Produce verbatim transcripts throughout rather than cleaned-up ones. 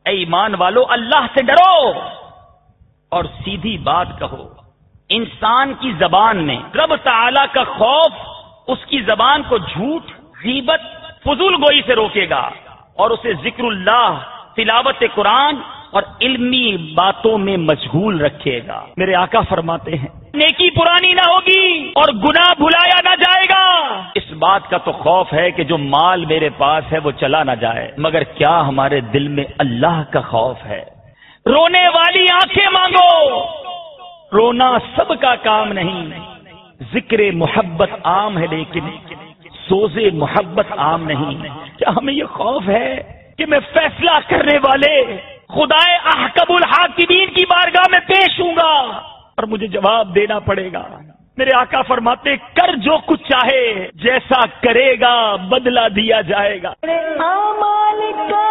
اے ایمان والو اللہ سے ڈرو اور سیدھی بات کہو. انسان کی زبان میں رب تعالی کا خوف اس کی زبان کو جھوٹ، غیبت، فضول گوئی سے روکے گا اور اسے ذکر اللہ، تلاوت قرآن اور علمی باتوں میں مشغول رکھے گا. میرے آقا فرماتے ہیں نیکی پرانی نہ ہوگی اور گناہ بھلایا نہ جائے گا. اس بات کا تو خوف ہے کہ جو مال میرے پاس ہے وہ چلا نہ جائے، مگر کیا ہمارے دل میں اللہ کا خوف ہے؟ رونے والی آنکھیں مانگو، رونا سب کا کام نہیں. ذکر محبت عام ہے لیکن سوز محبت عام نہیں. کیا ہمیں یہ خوف ہے کہ میں فیصلہ کرنے والے خدائے احکم الحاکمین کی بارگاہ میں پیش ہوں گا اور مجھے جواب دینا پڑے گا؟ میرے آقا فرماتے کر جو کچھ چاہے، جیسا کرے گا بدلہ دیا جائے گا. اعمال کا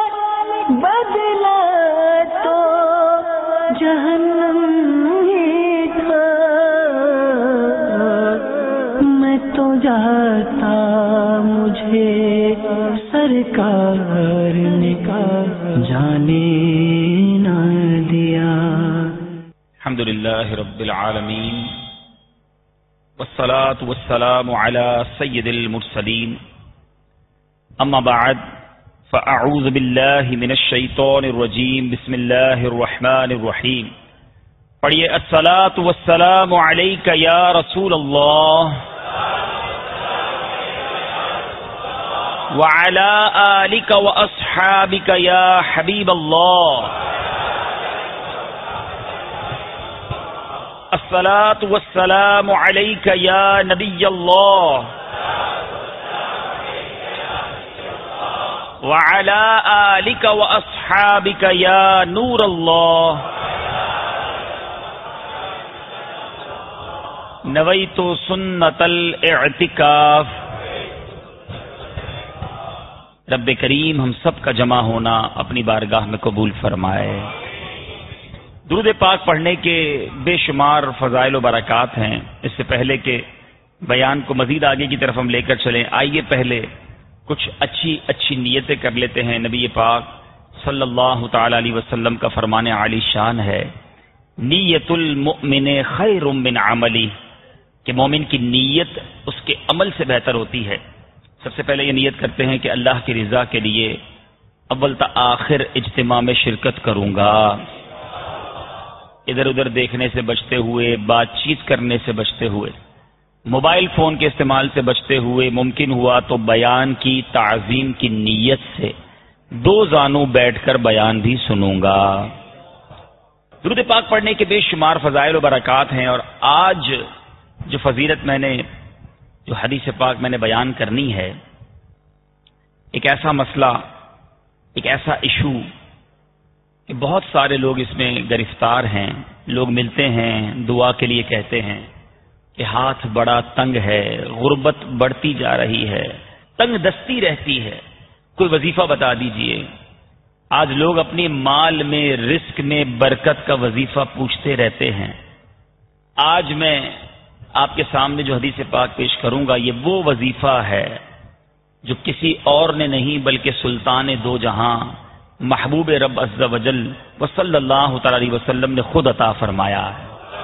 بدلہ تو جہنم ہی تھا، میں تو جاتا مجھے سرکار نے جانے نہ دیا. الحمدللہ رب العالمین والصلاة والسلام على سید المرسلین، اما بعد فاعوذ باللہ من الشیطان الرجیم، بسم اللہ الرحمن الرحیم. پڑھیے الصلاة والسلام علیک یا رسول اللہ وعلى آلك وأصحابك يا حبيب الله. الصلاة والسلام عليك يا نبي الله وعلى آلك وأصحابك يا نور الله. نويت سنة الاعتكاف. رب کریم ہم سب کا جمع ہونا اپنی بارگاہ میں قبول فرمائے. درود پاک پڑھنے کے بے شمار فضائل و برکات ہیں. اس سے پہلے کہ بیان کو مزید آگے کی طرف ہم لے کر چلیں، آئیے پہلے کچھ اچھی اچھی نیتیں کر لیتے ہیں. نبی پاک صلی اللہ تعالی علیہ وسلم کا فرمان عالی شان ہے، نیت المؤمن خیر من عملی، کہ مومن کی نیت اس کے عمل سے بہتر ہوتی ہے. سب سے پہلے یہ نیت کرتے ہیں کہ اللہ کی رضا کے لیے اول تا آخر اجتماع میں شرکت کروں گا، ادھر ادھر دیکھنے سے بچتے ہوئے، بات چیت کرنے سے بچتے ہوئے، موبائل فون کے استعمال سے بچتے ہوئے، ممکن ہوا تو بیان کی تعظیم کی نیت سے دو زانوں بیٹھ کر بیان بھی سنوں گا. درود پاک پڑھنے کے بے شمار فضائل و برکات ہیں، اور آج جو فضیلت میں نے، جو حدیث پاک میں نے بیان کرنی ہے، ایک ایسا مسئلہ، ایک ایسا ایشو کہ بہت سارے لوگ اس میں گرفتار ہیں. لوگ ملتے ہیں، دعا کے لیے کہتے ہیں کہ ہاتھ بڑا تنگ ہے، غربت بڑھتی جا رہی ہے، تنگ دستی رہتی ہے، کوئی وظیفہ بتا دیجئے. آج لوگ اپنی مال میں، رزق میں برکت کا وظیفہ پوچھتے رہتے ہیں. آج میں آپ کے سامنے جو حدیث پاک پیش کروں گا، یہ وہ وظیفہ ہے جو کسی اور نے نہیں بلکہ سلطان دو جہاں محبوب رب عز و جل وصلی اللہ تعالی علیہ وسلم نے خود عطا فرمایا ہے.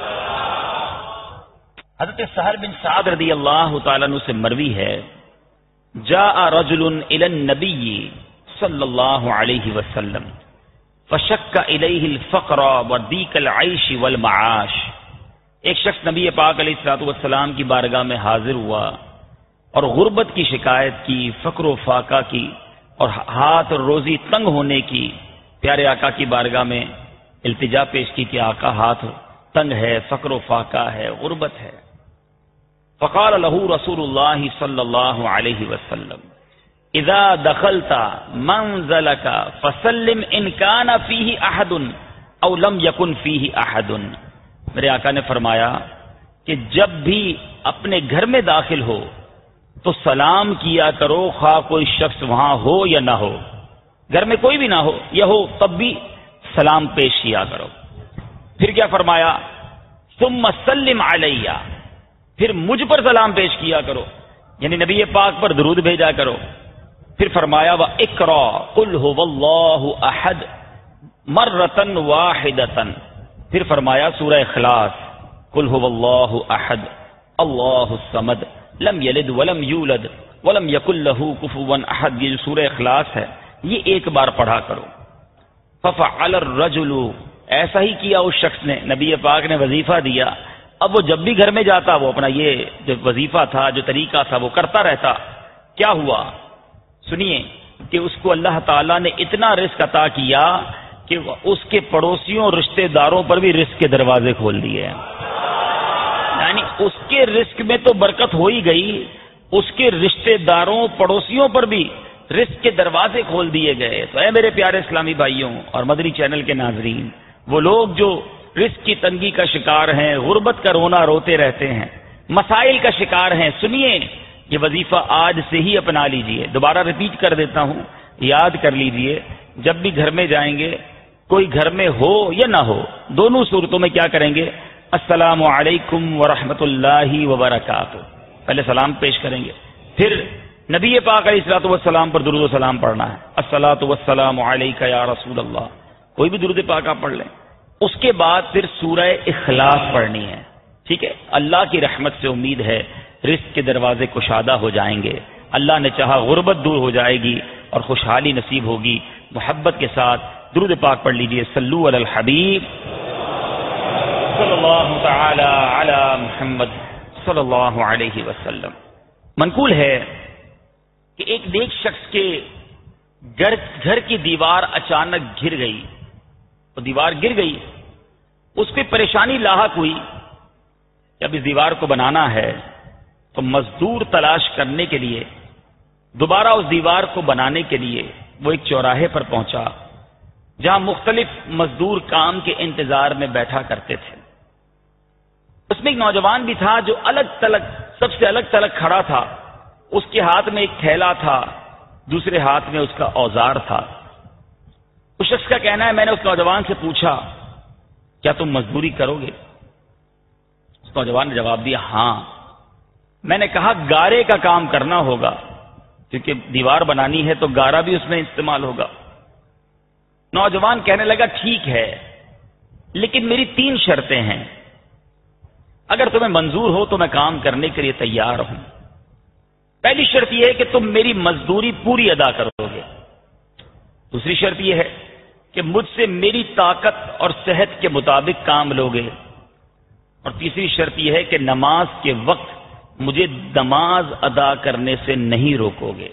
حضرت سہل بن سعد رضی اللہ تعالیٰ عنہ سے مروی ہے، جاء رجل الى النبی صلی اللہ علیہ وسلم فشک الیہ الفقر وضیق العیش والمعاش. ایک شخص نبی پاک علیہ الصلوۃ والسلام کی بارگاہ میں حاضر ہوا اور غربت کی شکایت کی، فقر و فاقہ کی اور ہاتھ اور روزی تنگ ہونے کی پیارے آقا کی بارگاہ میں التجا پیش کی کہ آقا ہاتھ تنگ ہے، فقر و فاقہ ہے، غربت ہے. فقال له رسول اللہ صلی اللہ علیہ وسلم اذا دخلت منزلك فسلم ان كان فيه احد او لم يكن فيه احد. میرے آقا نے فرمایا کہ جب بھی اپنے گھر میں داخل ہو تو سلام کیا کرو، خواہ کوئی شخص وہاں ہو یا نہ ہو. گھر میں کوئی بھی نہ ہو یا ہو تب بھی سلام پیش کیا کرو. پھر کیا فرمایا؟ ثم سلم علیہ، پھر مجھ پر سلام پیش کیا کرو، یعنی نبی پاک پر درود بھیجا کرو. پھر فرمایا وہ اقرا قل هو اللہ احد مرتن واحدتن، پھر فرمایا سورہ اخلاص قل هو اللہ احد اللہ الصمد لم یلد ولم یولد ولم یکن له کفوا احد، یہ جو سورہ اخلاص ہے یہ ایک بار پڑھا کرو۔ ففعل الرجل، ایسا ہی کیا اس شخص نے، نبی پاک نے وظیفہ دیا، اب وہ جب بھی گھر میں جاتا وہ اپنا یہ جو وظیفہ تھا، جو طریقہ تھا وہ کرتا رہتا۔ کیا ہوا سنیے کہ اس کو اللہ تعالیٰ نے اتنا رزق عطا کیا کہ اس کے پڑوسیوں رشتہ داروں پر بھی رزق کے دروازے کھول دیے، یعنی اس کے رزق میں تو برکت ہو ہی گئی، اس کے رشتہ داروں پڑوسیوں پر بھی رزق کے دروازے کھول دیے گئے۔ تو اے میرے پیارے اسلامی بھائیوں اور مدری چینل کے ناظرین، وہ لوگ جو رزق کی تنگی کا شکار ہیں، غربت کا رونا روتے رہتے ہیں، مسائل کا شکار ہیں، سنیے یہ وظیفہ آج سے ہی اپنا لیجئے۔ دوبارہ ریپیٹ کر دیتا ہوں، یاد کر لیجئے، جب بھی گھر میں جائیں گے، کوئی گھر میں ہو یا نہ ہو، دونوں صورتوں میں کیا کریں گے؟ السلام علیکم ورحمۃ اللہ وبرکاتہ، پہلے سلام پیش کریں گے، پھر نبی پاک علیہ الصلوۃ والسلام پر درود و سلام پڑھنا ہے، الصلاۃ والسلام علیک یا رسول اللہ، کوئی بھی درود پاک آپ پڑھ لیں۔ اس کے بعد پھر سورہ اخلاص پڑھنی ہے، ٹھیک ہے؟ اللہ کی رحمت سے امید ہے رزق کے دروازے کشادہ ہو جائیں گے، اللہ نے چاہا غربت دور ہو جائے گی اور خوشحالی نصیب ہوگی۔ محبت کے ساتھ درود پاک پڑھ لیجئے، صلو علی الحبیب صلی اللہ تعالی علی محمد صلی اللہ علیہ وسلم۔ منقول ہے کہ ایک نیک شخص کے گھر گھر کی دیوار اچانک گر گئی، وہ دیوار گر گئی، اس پہ پریشانی لاحق ہوئی کہ اب اس دیوار کو بنانا ہے، تو مزدور تلاش کرنے کے لیے، دوبارہ اس دیوار کو بنانے کے لیے وہ ایک چوراہے پر پہنچا جہاں مختلف مزدور کام کے انتظار میں بیٹھا کرتے تھے۔ اس میں ایک نوجوان بھی تھا جو الگ تلگ سب سے الگ تلگ کھڑا تھا، اس کے ہاتھ میں ایک تھیلا تھا، دوسرے ہاتھ میں اس کا اوزار تھا۔ اس شخص کا کہنا ہے میں نے اس نوجوان سے پوچھا کیا تم مزدوری کرو گے؟ اس نوجوان نے جواب دیا ہاں۔ میں نے کہا گارے کا کام کرنا ہوگا کیونکہ دیوار بنانی ہے تو گارا بھی اس میں استعمال ہوگا۔ نوجوان کہنے لگا ٹھیک ہے لیکن میری تین شرطیں ہیں، اگر تمہیں منظور ہو تو میں کام کرنے کے لیے تیار ہوں۔ پہلی شرط یہ ہے کہ تم میری مزدوری پوری ادا کرو گے، دوسری شرط یہ ہے کہ مجھ سے میری طاقت اور صحت کے مطابق کام لوگے، اور تیسری شرط یہ ہے کہ نماز کے وقت مجھے نماز ادا کرنے سے نہیں روکو گے۔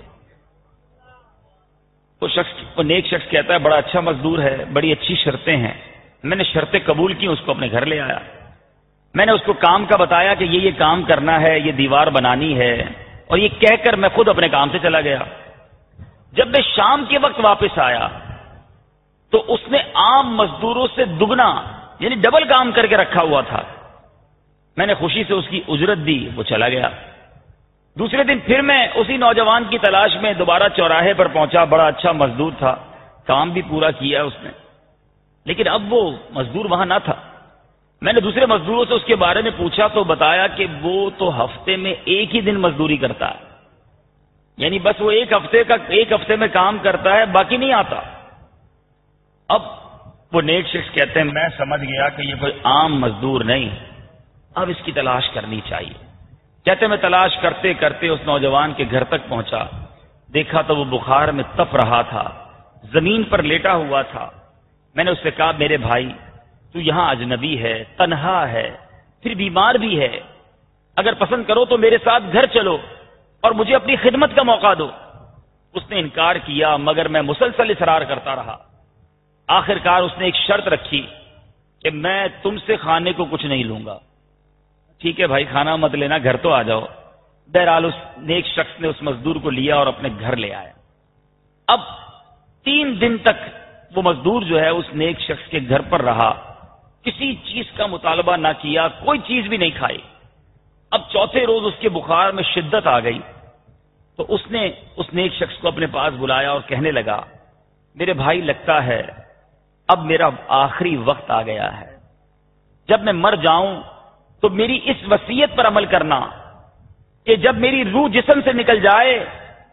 وہ شخص وہ نیک شخص کہتا ہے بڑا اچھا مزدور ہے، بڑی اچھی شرطیں ہیں، میں نے شرطیں قبول کی، اس کو اپنے گھر لے آیا، میں نے اس کو کام کا بتایا کہ یہ یہ کام کرنا ہے، یہ دیوار بنانی ہے، اور یہ کہہ کر میں خود اپنے کام سے چلا گیا۔ جب میں شام کے وقت واپس آیا تو اس نے عام مزدوروں سے دگنا یعنی ڈبل کام کر کے رکھا ہوا تھا۔ میں نے خوشی سے اس کی اجرت دی، وہ چلا گیا۔ دوسرے دن پھر میں اسی نوجوان کی تلاش میں دوبارہ چوراہے پر پہنچا، بڑا اچھا مزدور تھا، کام بھی پورا کیا اس نے، لیکن اب وہ مزدور وہاں نہ تھا۔ میں نے دوسرے مزدوروں سے اس کے بارے میں پوچھا تو بتایا کہ وہ تو ہفتے میں ایک ہی دن مزدوری کرتا ہے، یعنی بس وہ ایک ہفتے کا ایک ہفتے میں کام کرتا ہے، باقی نہیں آتا۔ اب وہ نیک شخص کہتے ہیں میں سمجھ گیا کہ یہ کوئی عام مزدور نہیں، اب اس کی تلاش کرنی چاہیے۔ کہتے میں تلاش کرتے کرتے اس نوجوان کے گھر تک پہنچا، دیکھا تو وہ بخار میں تپ رہا تھا، زمین پر لیٹا ہوا تھا۔ میں نے اس سے کہا میرے بھائی تو یہاں اجنبی ہے، تنہا ہے، پھر بیمار بھی ہے، اگر پسند کرو تو میرے ساتھ گھر چلو اور مجھے اپنی خدمت کا موقع دو۔ اس نے انکار کیا مگر میں مسلسل اصرار کرتا رہا۔ آخرکار اس نے ایک شرط رکھی کہ میں تم سے کھانے کو کچھ نہیں لوں گا۔ ٹھیک ہے بھائی کھانا مت لینا، گھر تو آ جاؤ۔ بہرحال اس نیک شخص نے اس مزدور کو لیا اور اپنے گھر لے آیا۔ اب تین دن تک وہ مزدور جو ہے اس نیک شخص کے گھر پر رہا، کسی چیز کا مطالبہ نہ کیا، کوئی چیز بھی نہیں کھائی۔ اب چوتھے روز اس کے بخار میں شدت آ گئی تو اس نے اس نیک شخص کو اپنے پاس بلایا اور کہنے لگا میرے بھائی لگتا ہے اب میرا آخری وقت آ گیا ہے، جب میں مر جاؤں تو میری اس وصیت پر عمل کرنا کہ جب میری روح جسم سے نکل جائے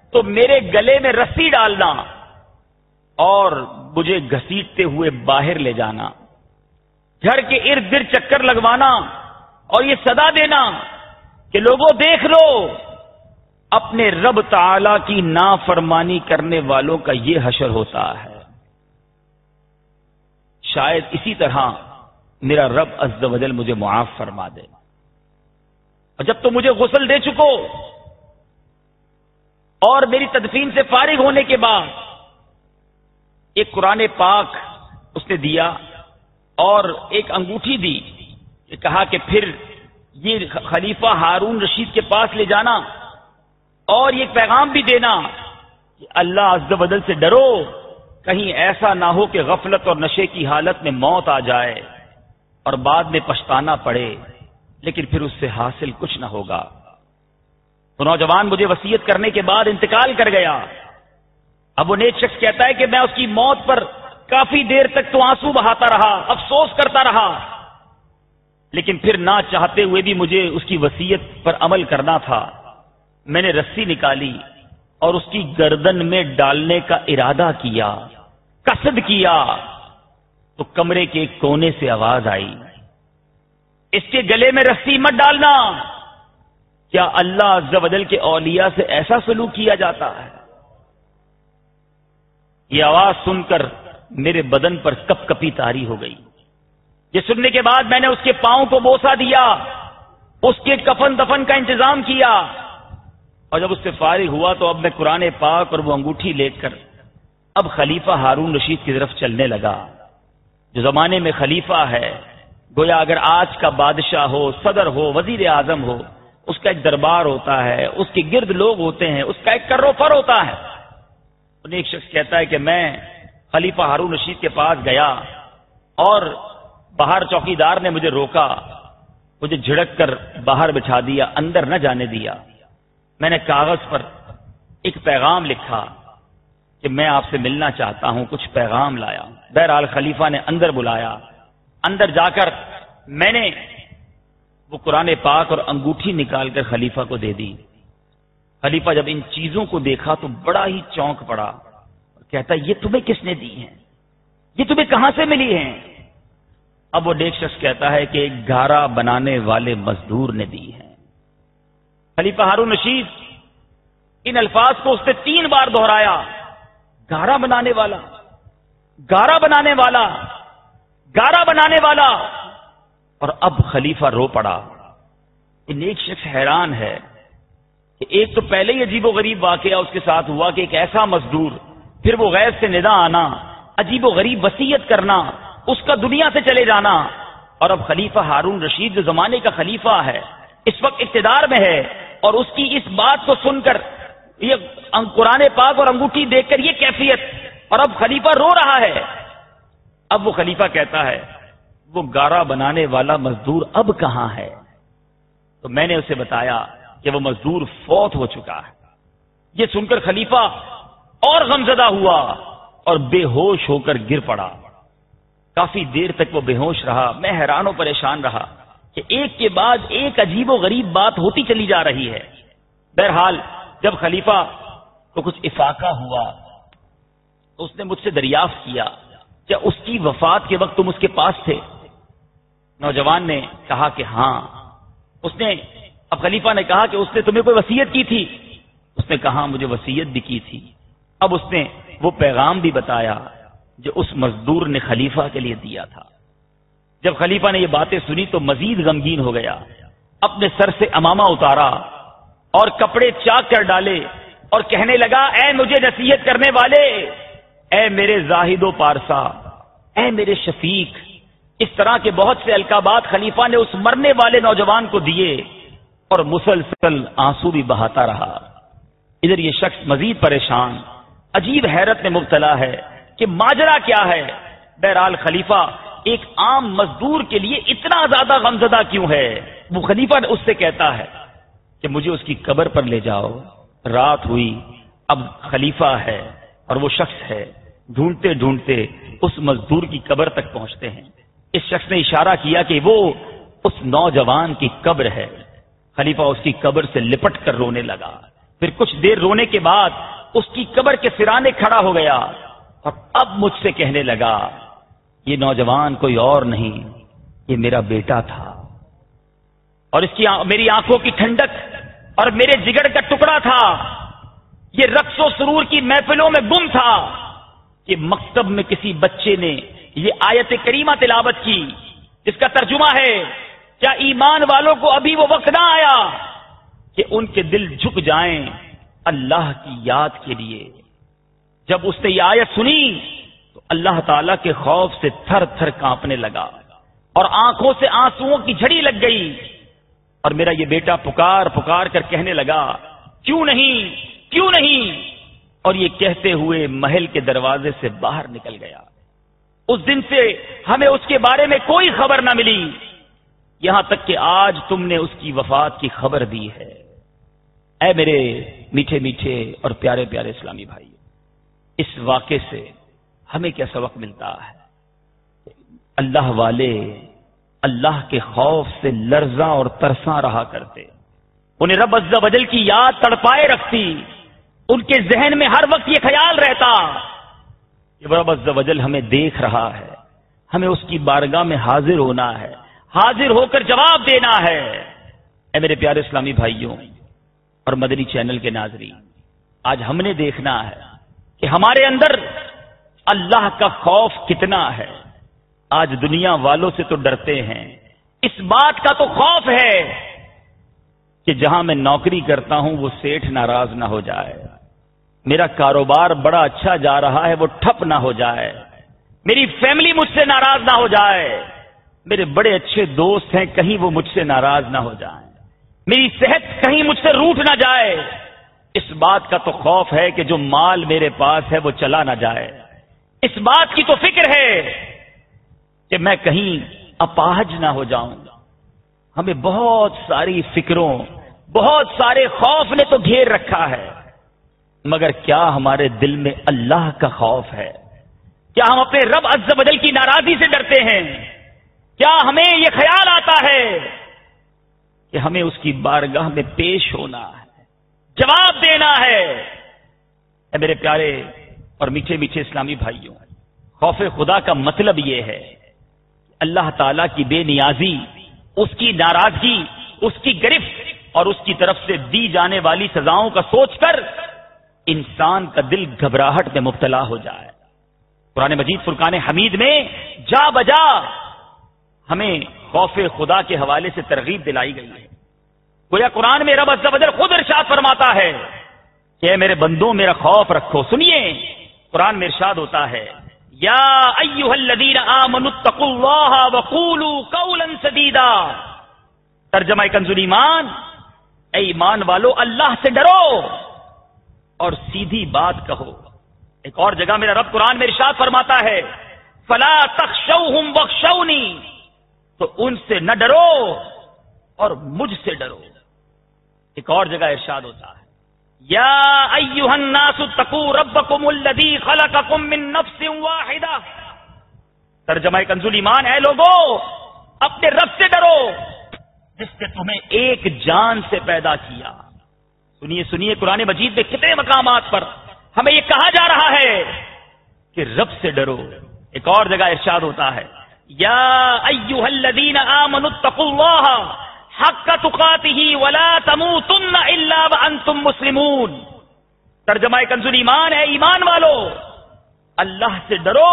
تو میرے گلے میں رسی ڈالنا اور مجھے گھسیٹتے ہوئے باہر لے جانا، گھر کے ارد گرد چکر لگوانا اور یہ صدا دینا کہ لوگوں دیکھ لو، اپنے رب تعالی کی نافرمانی کرنے والوں کا یہ حشر ہوتا ہے۔ شاید اسی طرح میرا رب عز و جل مجھے معاف فرما دے۔ اور جب تو مجھے غسل دے چکو اور میری تدفین سے فارغ ہونے کے بعد ایک قرآن پاک اس نے دیا اور ایک انگوٹھی دی، کہا کہ پھر یہ خلیفہ ہارون رشید کے پاس لے جانا اور یہ پیغام بھی دینا کہ اللہ عز و جل سے ڈرو، کہیں ایسا نہ ہو کہ غفلت اور نشے کی حالت میں موت آ جائے اور بعد میں پچھتانا پڑے، لیکن پھر اس سے حاصل کچھ نہ ہوگا۔ تو نوجوان مجھے وصیت کرنے کے بعد انتقال کر گیا۔ اب وہ نیک شخص کہتا ہے کہ میں اس کی موت پر کافی دیر تک تو آنسو بہاتا رہا، افسوس کرتا رہا، لیکن پھر نہ چاہتے ہوئے بھی مجھے اس کی وصیت پر عمل کرنا تھا۔ میں نے رسی نکالی اور اس کی گردن میں ڈالنے کا ارادہ کیا، قصد کیا، تو کمرے کے ایک کونے سے آواز آئی، اس کے گلے میں رسی مت ڈالنا۔ کیا اللہ عز و جل کے اولیاء سے ایسا سلوک کیا جاتا ہے؟ یہ آواز سن کر میرے بدن پر کپ کپی طاری ہو گئی۔ یہ سننے کے بعد میں نے اس کے پاؤں کو بوسہ دیا، اس کے کفن دفن کا انتظام کیا، اور جب اس سے فارغ ہوا تو اب میں قرآن پاک اور وہ انگوٹھی لے کر اب خلیفہ ہارون رشید کی طرف چلنے لگا۔ جو زمانے میں خلیفہ ہے، گویا اگر آج کا بادشاہ ہو، صدر ہو، وزیر اعظم ہو، اس کا ایک دربار ہوتا ہے، اس کے گرد لوگ ہوتے ہیں، اس کا ایک کر و فر ہوتا ہے۔ ایک شخص کہتا ہے کہ میں خلیفہ ہارون رشید کے پاس گیا اور باہر چوکیدار نے مجھے روکا، مجھے جھڑک کر باہر بٹھا دیا، اندر نہ جانے دیا۔ میں نے کاغذ پر ایک پیغام لکھا کہ میں آپ سے ملنا چاہتا ہوں، کچھ پیغام لایا۔ بہرحال خلیفہ نے اندر بلایا، اندر جا کر میں نے وہ قرآن پاک اور انگوٹھی نکال کر خلیفہ کو دے دی۔ خلیفہ جب ان چیزوں کو دیکھا تو بڑا ہی چونک پڑا، کہتا یہ تمہیں کس نے دی ہیں؟ یہ تمہیں کہاں سے ملی ہیں؟ اب وہ نیک شخص کہتا ہے کہ ایک گارا بنانے والے مزدور نے دی ہیں۔ خلیفہ ہارون رشید ان الفاظ کو اس نے تین بار دہرایا، گارا بنانے والا، گارا بنانے والا، گارا بنانے والا، اور اب خلیفہ رو پڑا۔ یہ نیک شخص حیران ہے کہ ایک تو پہلے ہی عجیب و غریب واقعہ اس کے ساتھ ہوا کہ ایک ایسا مزدور، پھر وہ غیب سے ندا آنا، عجیب و غریب وصیت کرنا، اس کا دنیا سے چلے جانا، اور اب خلیفہ ہارون رشید جو زمانے کا خلیفہ ہے، اس وقت اقتدار میں ہے، اور اس کی اس بات کو سن کر یہ قرآن پاک اور انگوٹھی دیکھ کر یہ کیفیت، اور اب خلیفہ رو رہا ہے۔ اب وہ خلیفہ کہتا ہے وہ گارا بنانے والا مزدور اب کہاں ہے؟ تو میں نے اسے بتایا کہ وہ مزدور فوت ہو چکا ہے۔ یہ سن کر خلیفہ اور غمزدہ ہوا اور بے ہوش ہو کر گر پڑا۔ کافی دیر تک وہ بے ہوش رہا۔ میں حیران و پریشان رہا کہ ایک کے بعد ایک عجیب و غریب بات ہوتی چلی جا رہی ہے۔ بہرحال جب خلیفہ کو کچھ افاقہ ہوا تو اس نے مجھ سے دریافت کیا کیا اس کی وفات کے وقت تم اس کے پاس تھے؟ نوجوان نے کہا کہ ہاں۔ اس نے اب خلیفہ نے کہا کہ اس نے تمہیں کوئی وصیت کی تھی؟ اس نے کہا مجھے وصیت بھی کی تھی۔ اب اس نے وہ پیغام بھی بتایا جو اس مزدور نے خلیفہ کے لیے دیا تھا۔ جب خلیفہ نے یہ باتیں سنی تو مزید غمگین ہو گیا، اپنے سر سے امامہ اتارا اور کپڑے چاک کر ڈالے اور کہنے لگا اے مجھے نصیحت کرنے والے، اے میرے زاہد و پارسا، اے میرے شفیق۔ اس طرح کے بہت سے القابات خلیفہ نے اس مرنے والے نوجوان کو دیے اور مسلسل آنسو بھی بہاتا رہا۔ ادھر یہ شخص مزید پریشان، عجیب حیرت میں مبتلا ہے کہ ماجرا کیا ہے۔ بہرحال خلیفہ ایک عام مزدور کے لیے اتنا زیادہ غمزدہ کیوں ہے؟ وہ خلیفہ اس سے کہتا ہے کہ مجھے اس کی قبر پر لے جاؤ۔ رات ہوئی، اب خلیفہ ہے اور وہ شخص ہے، ڈھونڈتے ڈھونڈتے اس مزدور کی قبر تک پہنچتے ہیں۔ اس شخص نے اشارہ کیا کہ وہ اس نوجوان کی قبر ہے۔ خلیفہ اس کی قبر سے لپٹ کر رونے لگا، پھر کچھ دیر رونے کے بعد اس کی قبر کے سرانے کھڑا ہو گیا اور اب مجھ سے کہنے لگا یہ نوجوان کوئی اور نہیں، یہ میرا بیٹا تھا، اور اس کی میری آنکھوں کی ٹھنڈک اور میرے جگر کا ٹکڑا تھا، یہ رقص و سرور کی محفلوں میں گم تھا، کہ مکتب میں کسی بچے نے یہ آیت کریمہ تلاوت کی جس کا ترجمہ ہے کیا ایمان والوں کو ابھی وہ وقت نہ آیا کہ ان کے دل جھک جائیں اللہ کی یاد کے لیے۔ جب اس نے یہ آیت سنی تو اللہ تعالی کے خوف سے تھر تھر کانپنے لگا اور آنکھوں سے آنسوؤں کی جھڑی لگ گئی، اور میرا یہ بیٹا پکار پکار کر کہنے لگا کیوں نہیں کیوں نہیں، اور یہ کہتے ہوئے محل کے دروازے سے باہر نکل گیا۔ اس دن سے ہمیں اس کے بارے میں کوئی خبر نہ ملی، یہاں تک کہ آج تم نے اس کی وفات کی خبر دی ہے۔ اے میرے میٹھے میٹھے اور پیارے پیارے اسلامی بھائی، اس واقعے سے ہمیں کیا سبق ملتا ہے؟ اللہ والے اللہ کے خوف سے لرزاں اور ترساں رہا کرتے، انہیں رب عز و جل کی یاد تڑپائے رکھتی، ان کے ذہن میں ہر وقت یہ خیال رہتا کہ رب عز و جل ہمیں دیکھ رہا ہے، ہمیں اس کی بارگاہ میں حاضر ہونا ہے، حاضر ہو کر جواب دینا ہے۔ اے میرے پیارے اسلامی بھائیوں اور مدنی چینل کے ناظرین، آج ہم نے دیکھنا ہے کہ ہمارے اندر اللہ کا خوف کتنا ہے۔ آج دنیا والوں سے تو ڈرتے ہیں، اس بات کا تو خوف ہے کہ جہاں میں نوکری کرتا ہوں وہ سیٹھ ناراض نہ ہو جائے، میرا کاروبار بڑا اچھا جا رہا ہے وہ ٹھپ نہ ہو جائے، میری فیملی مجھ سے ناراض نہ ہو جائے، میرے بڑے اچھے دوست ہیں کہیں وہ مجھ سے ناراض نہ ہو جائیں، میری صحت کہیں مجھ سے روٹھ نہ جائے۔ اس بات کا تو خوف ہے کہ جو مال میرے پاس ہے وہ چلا نہ جائے، اس بات کی تو فکر ہے کہ میں کہیں اپاہج نہ ہو جاؤں۔ ہمیں بہت ساری فکروں بہت سارے خوف نے تو گھیر رکھا ہے، مگر کیا ہمارے دل میں اللہ کا خوف ہے؟ کیا ہم اپنے رب عز و جل کی ناراضی سے ڈرتے ہیں؟ کیا ہمیں یہ خیال آتا ہے کہ ہمیں اس کی بارگاہ میں پیش ہونا ہے، جواب دینا ہے؟ اے میرے پیارے اور میٹھے میٹھے اسلامی بھائیوں، خوف خدا کا مطلب یہ ہے اللہ تعالی کی بے نیازی، اس کی ناراضگی، اس کی گرفت اور اس کی طرف سے دی جانے والی سزاؤں کا سوچ کر انسان کا دل گھبراہٹ میں مبتلا ہو جائے۔ قرآن مجید فرقان حمید میں جا بجا ہمیں خوف خدا کے حوالے سے ترغیب دلائی گئی ہے۔ گویا قرآن میں رب عز و جل خود ارشاد فرماتا ہے کہ اے میرے بندوں میرا خوف رکھو۔ سنیے قرآن میں ارشاد ہوتا ہے یا ایھا الذین آمنوا اتقوا اللہ وقولوا قولا سدیدا، ترجمہ کنز ایمان، اے ایمان والو اللہ سے ڈرو اور سیدھی بات کہو۔ ایک اور جگہ میرا رب قرآن میں ارشاد فرماتا ہے فلا تخشوہم واخشونی، تو ان سے نہ ڈرو اور مجھ سے ڈرو۔ ایک اور جگہ ارشاد ہوتا ہے یا ایھا الناس اتقوا ربکم الذی خلقکم من نفس واحدہ، ترجمہ کنز ایمان، اے لوگو اپنے رب سے ڈرو جس نے تمہیں ایک جان سے پیدا کیا۔ سنیے سنیے قرآن مجید میں کتنے مقامات پر ہمیں یہ کہا جا رہا ہے کہ رب سے ڈرو۔ ایک اور جگہ ارشاد ہوتا ہے یا ایھا الذین آمنوا اتقوا اللہ حق تقاتہ ولا تموتن الا وانتم مسلمون، ترجمہ کنز ایمان، ہے ایمان والو اللہ سے ڈرو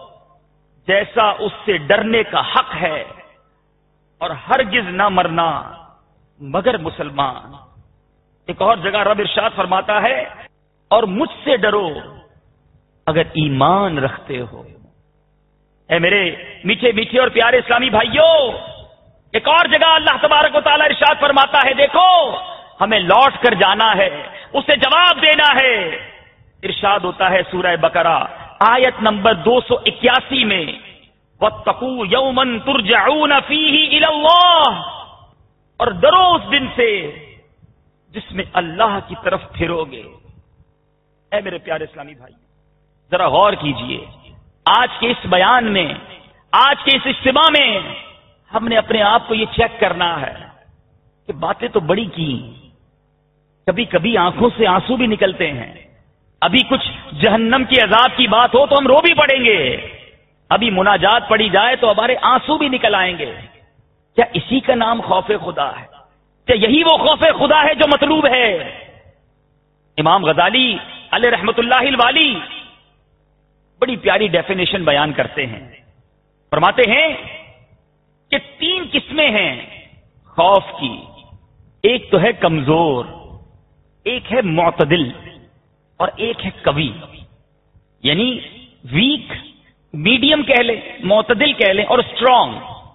جیسا اس سے ڈرنے کا حق ہے، اور ہرگز نہ مرنا مگر مسلمان۔ ایک اور جگہ رب ارشاد فرماتا ہے اور مجھ سے ڈرو اگر ایمان رکھتے ہو۔ اے میرے میٹھے میٹھے اور پیارے اسلامی بھائیوں، ایک اور جگہ اللہ تبارک و تعالی ارشاد فرماتا ہے دیکھو ہمیں لوٹ کر جانا ہے، اسے جواب دینا ہے۔ ارشاد ہوتا ہے سورہ بقرہ آیت نمبر دو سو اکیاسی میں واتقوا یوما ترجعون فیہ الی اللہ، اور ڈرو اس دن سے جس میں اللہ کی طرف پھرو گے۔ اے میرے پیارے اسلامی بھائی ذرا غور کیجئے، آج کے اس بیان میں، آج کے اس اجتماع میں ہم نے اپنے آپ کو یہ چیک کرنا ہے کہ باتیں تو بڑی کی، کبھی کبھی آنکھوں سے آنسو بھی نکلتے ہیں. ابھی کچھ جہنم کی عذاب کی بات ہو تو ہم رو بھی پڑیں گے, ابھی مناجات پڑی جائے تو ہمارے آنسو بھی نکل آئیں گے. کیا اسی کا نام خوف خدا ہے؟ کیا یہی وہ خوف خدا ہے جو مطلوب ہے؟ امام غزالی علیہ رحمت اللہ الوالی بڑی پیاری ڈیفینیشن بیان کرتے ہیں. فرماتے ہیں کہ تین قسمیں ہیں خوف کی. ایک تو ہے کمزور, ایک ہے معتدل, اور ایک ہے قوی. یعنی ویک, میڈیم کہہ لیں, معتدل کہہ لیں, اور اسٹرانگ.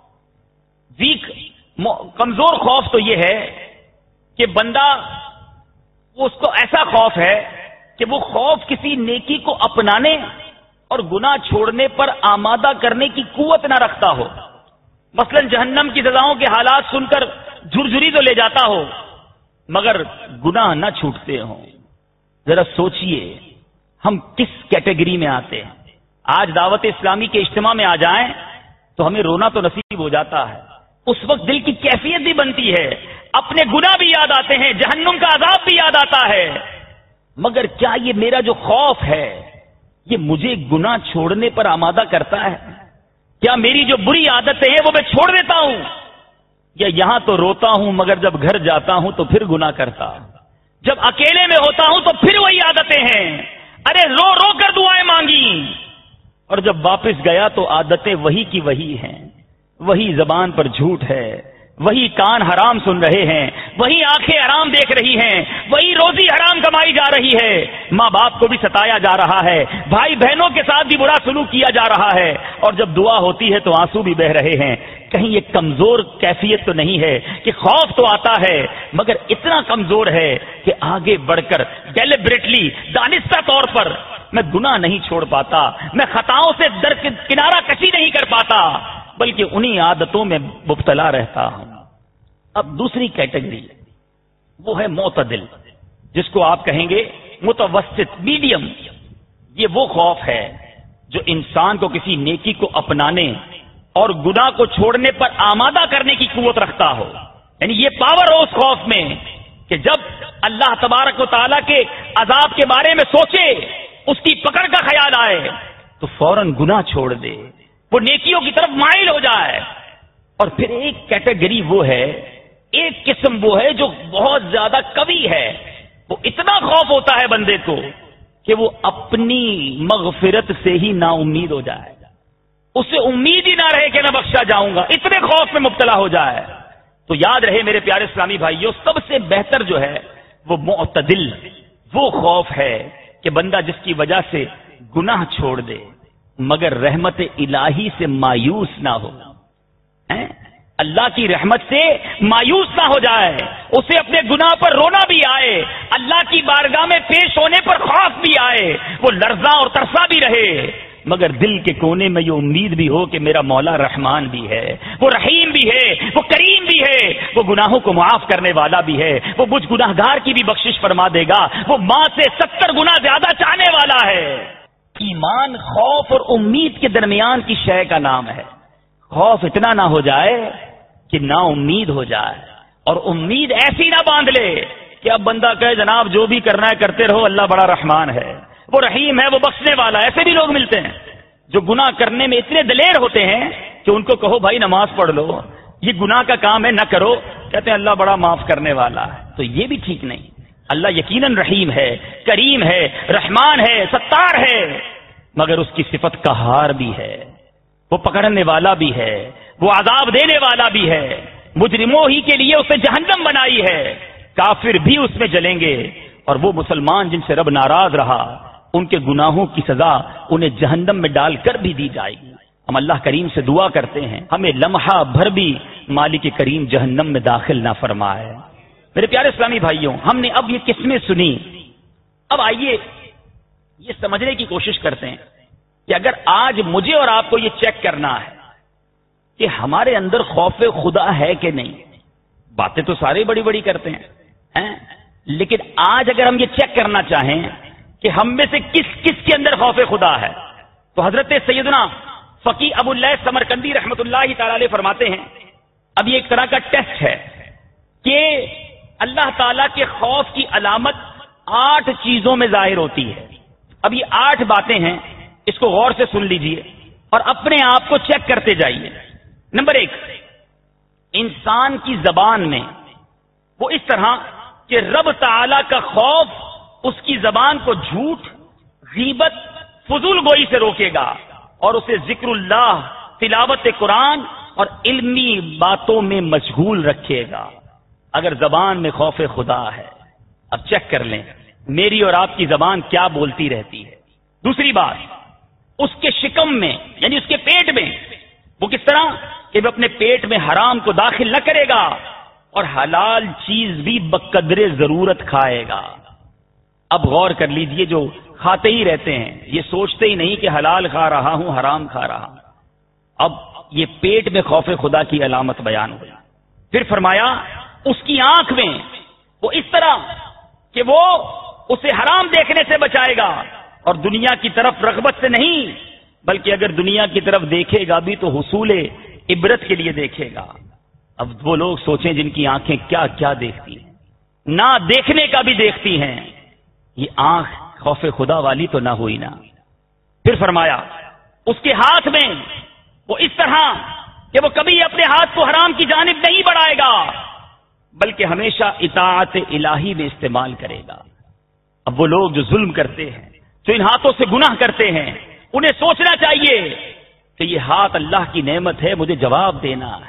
ویک کمزور خوف تو یہ ہے کہ بندہ وہ اس کو ایسا خوف ہے کہ وہ خوف کسی نیکی کو اپنانے اور گناہ چھوڑنے پر آمادہ کرنے کی قوت نہ رکھتا ہو. مثلا جہنم کی سزاؤں کے حالات سن کر جھرجھری تو لے جاتا ہو مگر گناہ نہ چھوٹتے ہوں. ذرا سوچئے ہم کس کیٹیگری میں آتے ہیں. آج دعوت اسلامی کے اجتماع میں آ جائیں تو ہمیں رونا تو نصیب ہو جاتا ہے. اس وقت دل کی کیفیت بھی بنتی ہے, اپنے گناہ بھی یاد آتے ہیں, جہنم کا عذاب بھی یاد آتا ہے. مگر کیا یہ میرا جو خوف ہے یہ مجھے گناہ چھوڑنے پر آمادہ کرتا ہے؟ کیا میری جو بری عادتیں ہیں وہ میں چھوڑ دیتا ہوں؟ یا یہاں تو روتا ہوں مگر جب گھر جاتا ہوں تو پھر گناہ کرتا ہوں. جب اکیلے میں ہوتا ہوں تو پھر وہی عادتیں ہیں. ارے رو رو کر دعائیں مانگی اور جب واپس گیا تو عادتیں وہی کی وہی ہیں. وہی زبان پر جھوٹ ہے, وہی کان حرام سن رہے ہیں, وہی آنکھیں حرام دیکھ رہی ہیں, وہی روزی حرام کمائی جا رہی ہے, ماں باپ کو بھی ستایا جا رہا ہے, بھائی بہنوں کے ساتھ بھی برا سلوک کیا جا رہا ہے, اور جب دعا ہوتی ہے تو آنسو بھی بہ رہے ہیں. کہیں یہ کمزور کیفیت تو نہیں ہے کہ خوف تو آتا ہے مگر اتنا کمزور ہے کہ آگے بڑھ کر ڈیلیبریٹلی دانستہ طور پر میں گناہ نہیں چھوڑ پاتا, میں خطاؤں سے در کنارہ کشی نہیں کر پاتا, بلکہ انہی عادتوں میں مبتلا رہتا ہوں. اب دوسری کیٹیگری وہ ہے معتدل, جس کو آپ کہیں گے متوسط, میڈیم. یہ وہ خوف ہے جو انسان کو کسی نیکی کو اپنانے اور گناہ کو چھوڑنے پر آمادہ کرنے کی قوت رکھتا ہو. یعنی یہ پاور ہو اس خوف میں کہ جب اللہ تبارک و تعالیٰ کے عذاب کے بارے میں سوچے, اس کی پکڑ کا خیال آئے تو فوراً گناہ چھوڑ دے, وہ نیکیوں کی طرف مائل ہو جائے. اور پھر ایک کیٹیگری وہ ہے, ایک قسم وہ ہے جو بہت زیادہ قوی ہے. وہ اتنا خوف ہوتا ہے بندے کو کہ وہ اپنی مغفرت سے ہی نا امید ہو جائے, اسے امید ہی نہ رہے کہ میں بخشا جاؤں گا, اتنے خوف میں مبتلا ہو جائے. تو یاد رہے میرے پیارے اسلامی بھائیوں, سب سے بہتر جو ہے وہ معتدل, وہ خوف ہے کہ بندہ جس کی وجہ سے گناہ چھوڑ دے مگر رحمت الہی سے مایوس نہ ہو, اللہ کی رحمت سے مایوس نہ ہو جائے, اسے اپنے گناہ پر رونا بھی آئے, اللہ کی بارگاہ میں پیش ہونے پر خوف بھی آئے, وہ لرزاں اور ترسا بھی رہے, مگر دل کے کونے میں یہ امید بھی ہو کہ میرا مولا رحمان بھی ہے, وہ رحیم بھی ہے, وہ کریم بھی ہے, وہ گناہوں کو معاف کرنے والا بھی ہے, وہ مجھ گناہگار کی بھی بخشش فرما دے گا, وہ ماں سے ستر گنا زیادہ چاہنے والا ہے. ایمان خوف اور امید کے درمیان کی شے کا نام ہے. خوف اتنا نہ ہو جائے کہ نا امید ہو جائے, اور امید ایسی نہ باندھ لے کہ اب بندہ کہے جناب جو بھی کرنا ہے کرتے رہو, اللہ بڑا رحمان ہے, وہ رحیم ہے, وہ بخشنے والا ہے. ایسے بھی لوگ ملتے ہیں جو گناہ کرنے میں اتنے دلیر ہوتے ہیں کہ ان کو کہو بھائی نماز پڑھ لو, یہ گناہ کا کام ہے نہ کرو, کہتے ہیں اللہ بڑا معاف کرنے والا ہے. تو یہ بھی ٹھیک نہیں. اللہ یقیناً رحیم ہے, کریم ہے, رحمان ہے, ستار ہے, مگر اس کی صفت قہار بھی ہے, وہ پکڑنے والا بھی ہے, وہ عذاب دینے والا بھی ہے. مجرموں ہی کے لیے اس نے جہنم بنائی ہے, کافر بھی اس میں جلیں گے, اور وہ مسلمان جن سے رب ناراض رہا ان کے گناہوں کی سزا انہیں جہنم میں ڈال کر بھی دی جائے گی. ہم اللہ کریم سے دعا کرتے ہیں ہمیں لمحہ بھر بھی مالک کریم جہنم میں داخل نہ فرمائے. میرے پیارے اسلامی بھائیوں, ہم نے اب یہ قسمیں سنی. اب آئیے یہ سمجھنے کی کوشش کرتے ہیں کہ اگر آج مجھے اور آپ کو یہ چیک کرنا ہے کہ ہمارے اندر خوف خدا ہے کہ نہیں. باتیں تو سارے بڑی بڑی کرتے ہیں, لیکن آج اگر ہم یہ چیک کرنا چاہیں کہ ہم میں سے کس کس کے اندر خوف خدا ہے, تو حضرت سیدنا فقی ابو اللیث سمرقندی رحمت اللہ تعالی علیہ فرماتے ہیں اب یہ ایک طرح کا ٹیسٹ ہے کہ اللہ تعالیٰ کے خوف کی علامت آٹھ چیزوں میں ظاہر ہوتی ہے. اب یہ آٹھ باتیں ہیں، اس کو غور سے سن لیجئے اور اپنے آپ کو چیک کرتے جائیے. نمبر ایک، انسان کی زبان میں وہ اس طرح کہ رب تعالی کا خوف اس کی زبان کو جھوٹ، غیبت، فضول گوئی سے روکے گا اور اسے ذکر اللہ، تلاوت قرآن اور علمی باتوں میں مشغول رکھے گا. اگر زبان میں خوف خدا ہے، اب چیک کر لیں میری اور آپ کی زبان کیا بولتی رہتی ہے. دوسری بات، اس کے شکم میں یعنی اس کے پیٹ میں وہ کس طرح کہ وہ اپنے پیٹ میں حرام کو داخل نہ کرے گا اور حلال چیز بھی بقدر ضرورت کھائے گا. اب غور کر لیجئے، جو کھاتے ہی رہتے ہیں یہ سوچتے ہی نہیں کہ حلال کھا رہا ہوں حرام کھا رہا ہوں. اب یہ پیٹ میں خوف خدا کی علامت بیان ہوئی. پھر فرمایا اس کی آنکھ میں وہ اس طرح کہ وہ اسے حرام دیکھنے سے بچائے گا اور دنیا کی طرف رغبت سے نہیں، بلکہ اگر دنیا کی طرف دیکھے گا بھی تو حصول عبرت کے لیے دیکھے گا. اب وہ لوگ سوچیں جن کی آنکھیں کیا کیا دیکھتی ہیں، نہ دیکھنے کا بھی دیکھتی ہیں. یہ آنکھ خوف خدا والی تو نہ ہوئی نا. پھر فرمایا اس کے ہاتھ میں وہ اس طرح کہ وہ کبھی اپنے ہاتھ کو حرام کی جانب نہیں بڑھائے گا بلکہ ہمیشہ اطاعت الہی میں استعمال کرے گا. اب وہ لوگ جو ظلم کرتے ہیں، جو ان ہاتھوں سے گناہ کرتے ہیں، انہیں سوچنا چاہیے کہ یہ ہاتھ اللہ کی نعمت ہے، مجھے جواب دینا ہے.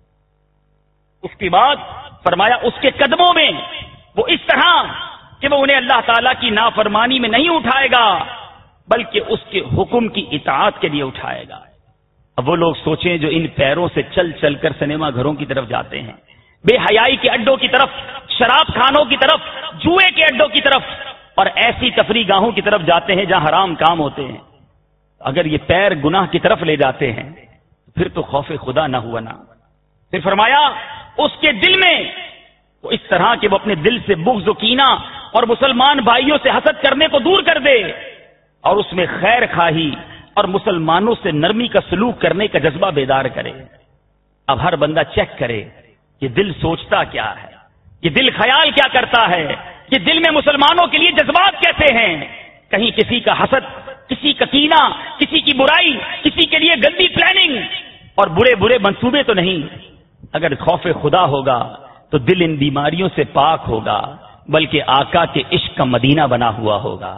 اس کے بعد فرمایا اس کے قدموں میں وہ اس طرح کہ وہ انہیں اللہ تعالیٰ کی نافرمانی میں نہیں اٹھائے گا بلکہ اس کے حکم کی اطاعت کے لیے اٹھائے گا. اب وہ لوگ سوچیں جو ان پیروں سے چل چل کر سنیما گھروں کی طرف جاتے ہیں، بے حیائی کے اڈوں کی طرف، شراب خانوں کی طرف، جوئے کے اڈوں کی طرف اور ایسی تفریح گاہوں کی طرف جاتے ہیں جہاں حرام کام ہوتے ہیں. اگر یہ پیر گناہ کی طرف لے جاتے ہیں پھر تو خوف خدا نہ ہوا نا. پھر فرمایا اس کے دل میں وہ اس طرح کہ وہ اپنے دل سے بغض و کینہ اور مسلمان بھائیوں سے حسد کرنے کو دور کر دے اور اس میں خیر خواہی اور مسلمانوں سے نرمی کا سلوک کرنے کا جذبہ بیدار کرے. اب ہر بندہ چیک کرے یہ دل سوچتا کیا ہے، یہ دل خیال کیا کرتا ہے، یہ دل میں مسلمانوں کے لیے جذبات کیسے ہیں. کہیں کسی کا حسد، کسی کا کینہ، کسی کی برائی، کسی کے لیے گندی پلاننگ اور برے برے منصوبے تو نہیں. اگر خوف خدا ہوگا تو دل ان بیماریوں سے پاک ہوگا بلکہ آقا کے عشق کا مدینہ بنا ہوا ہوگا.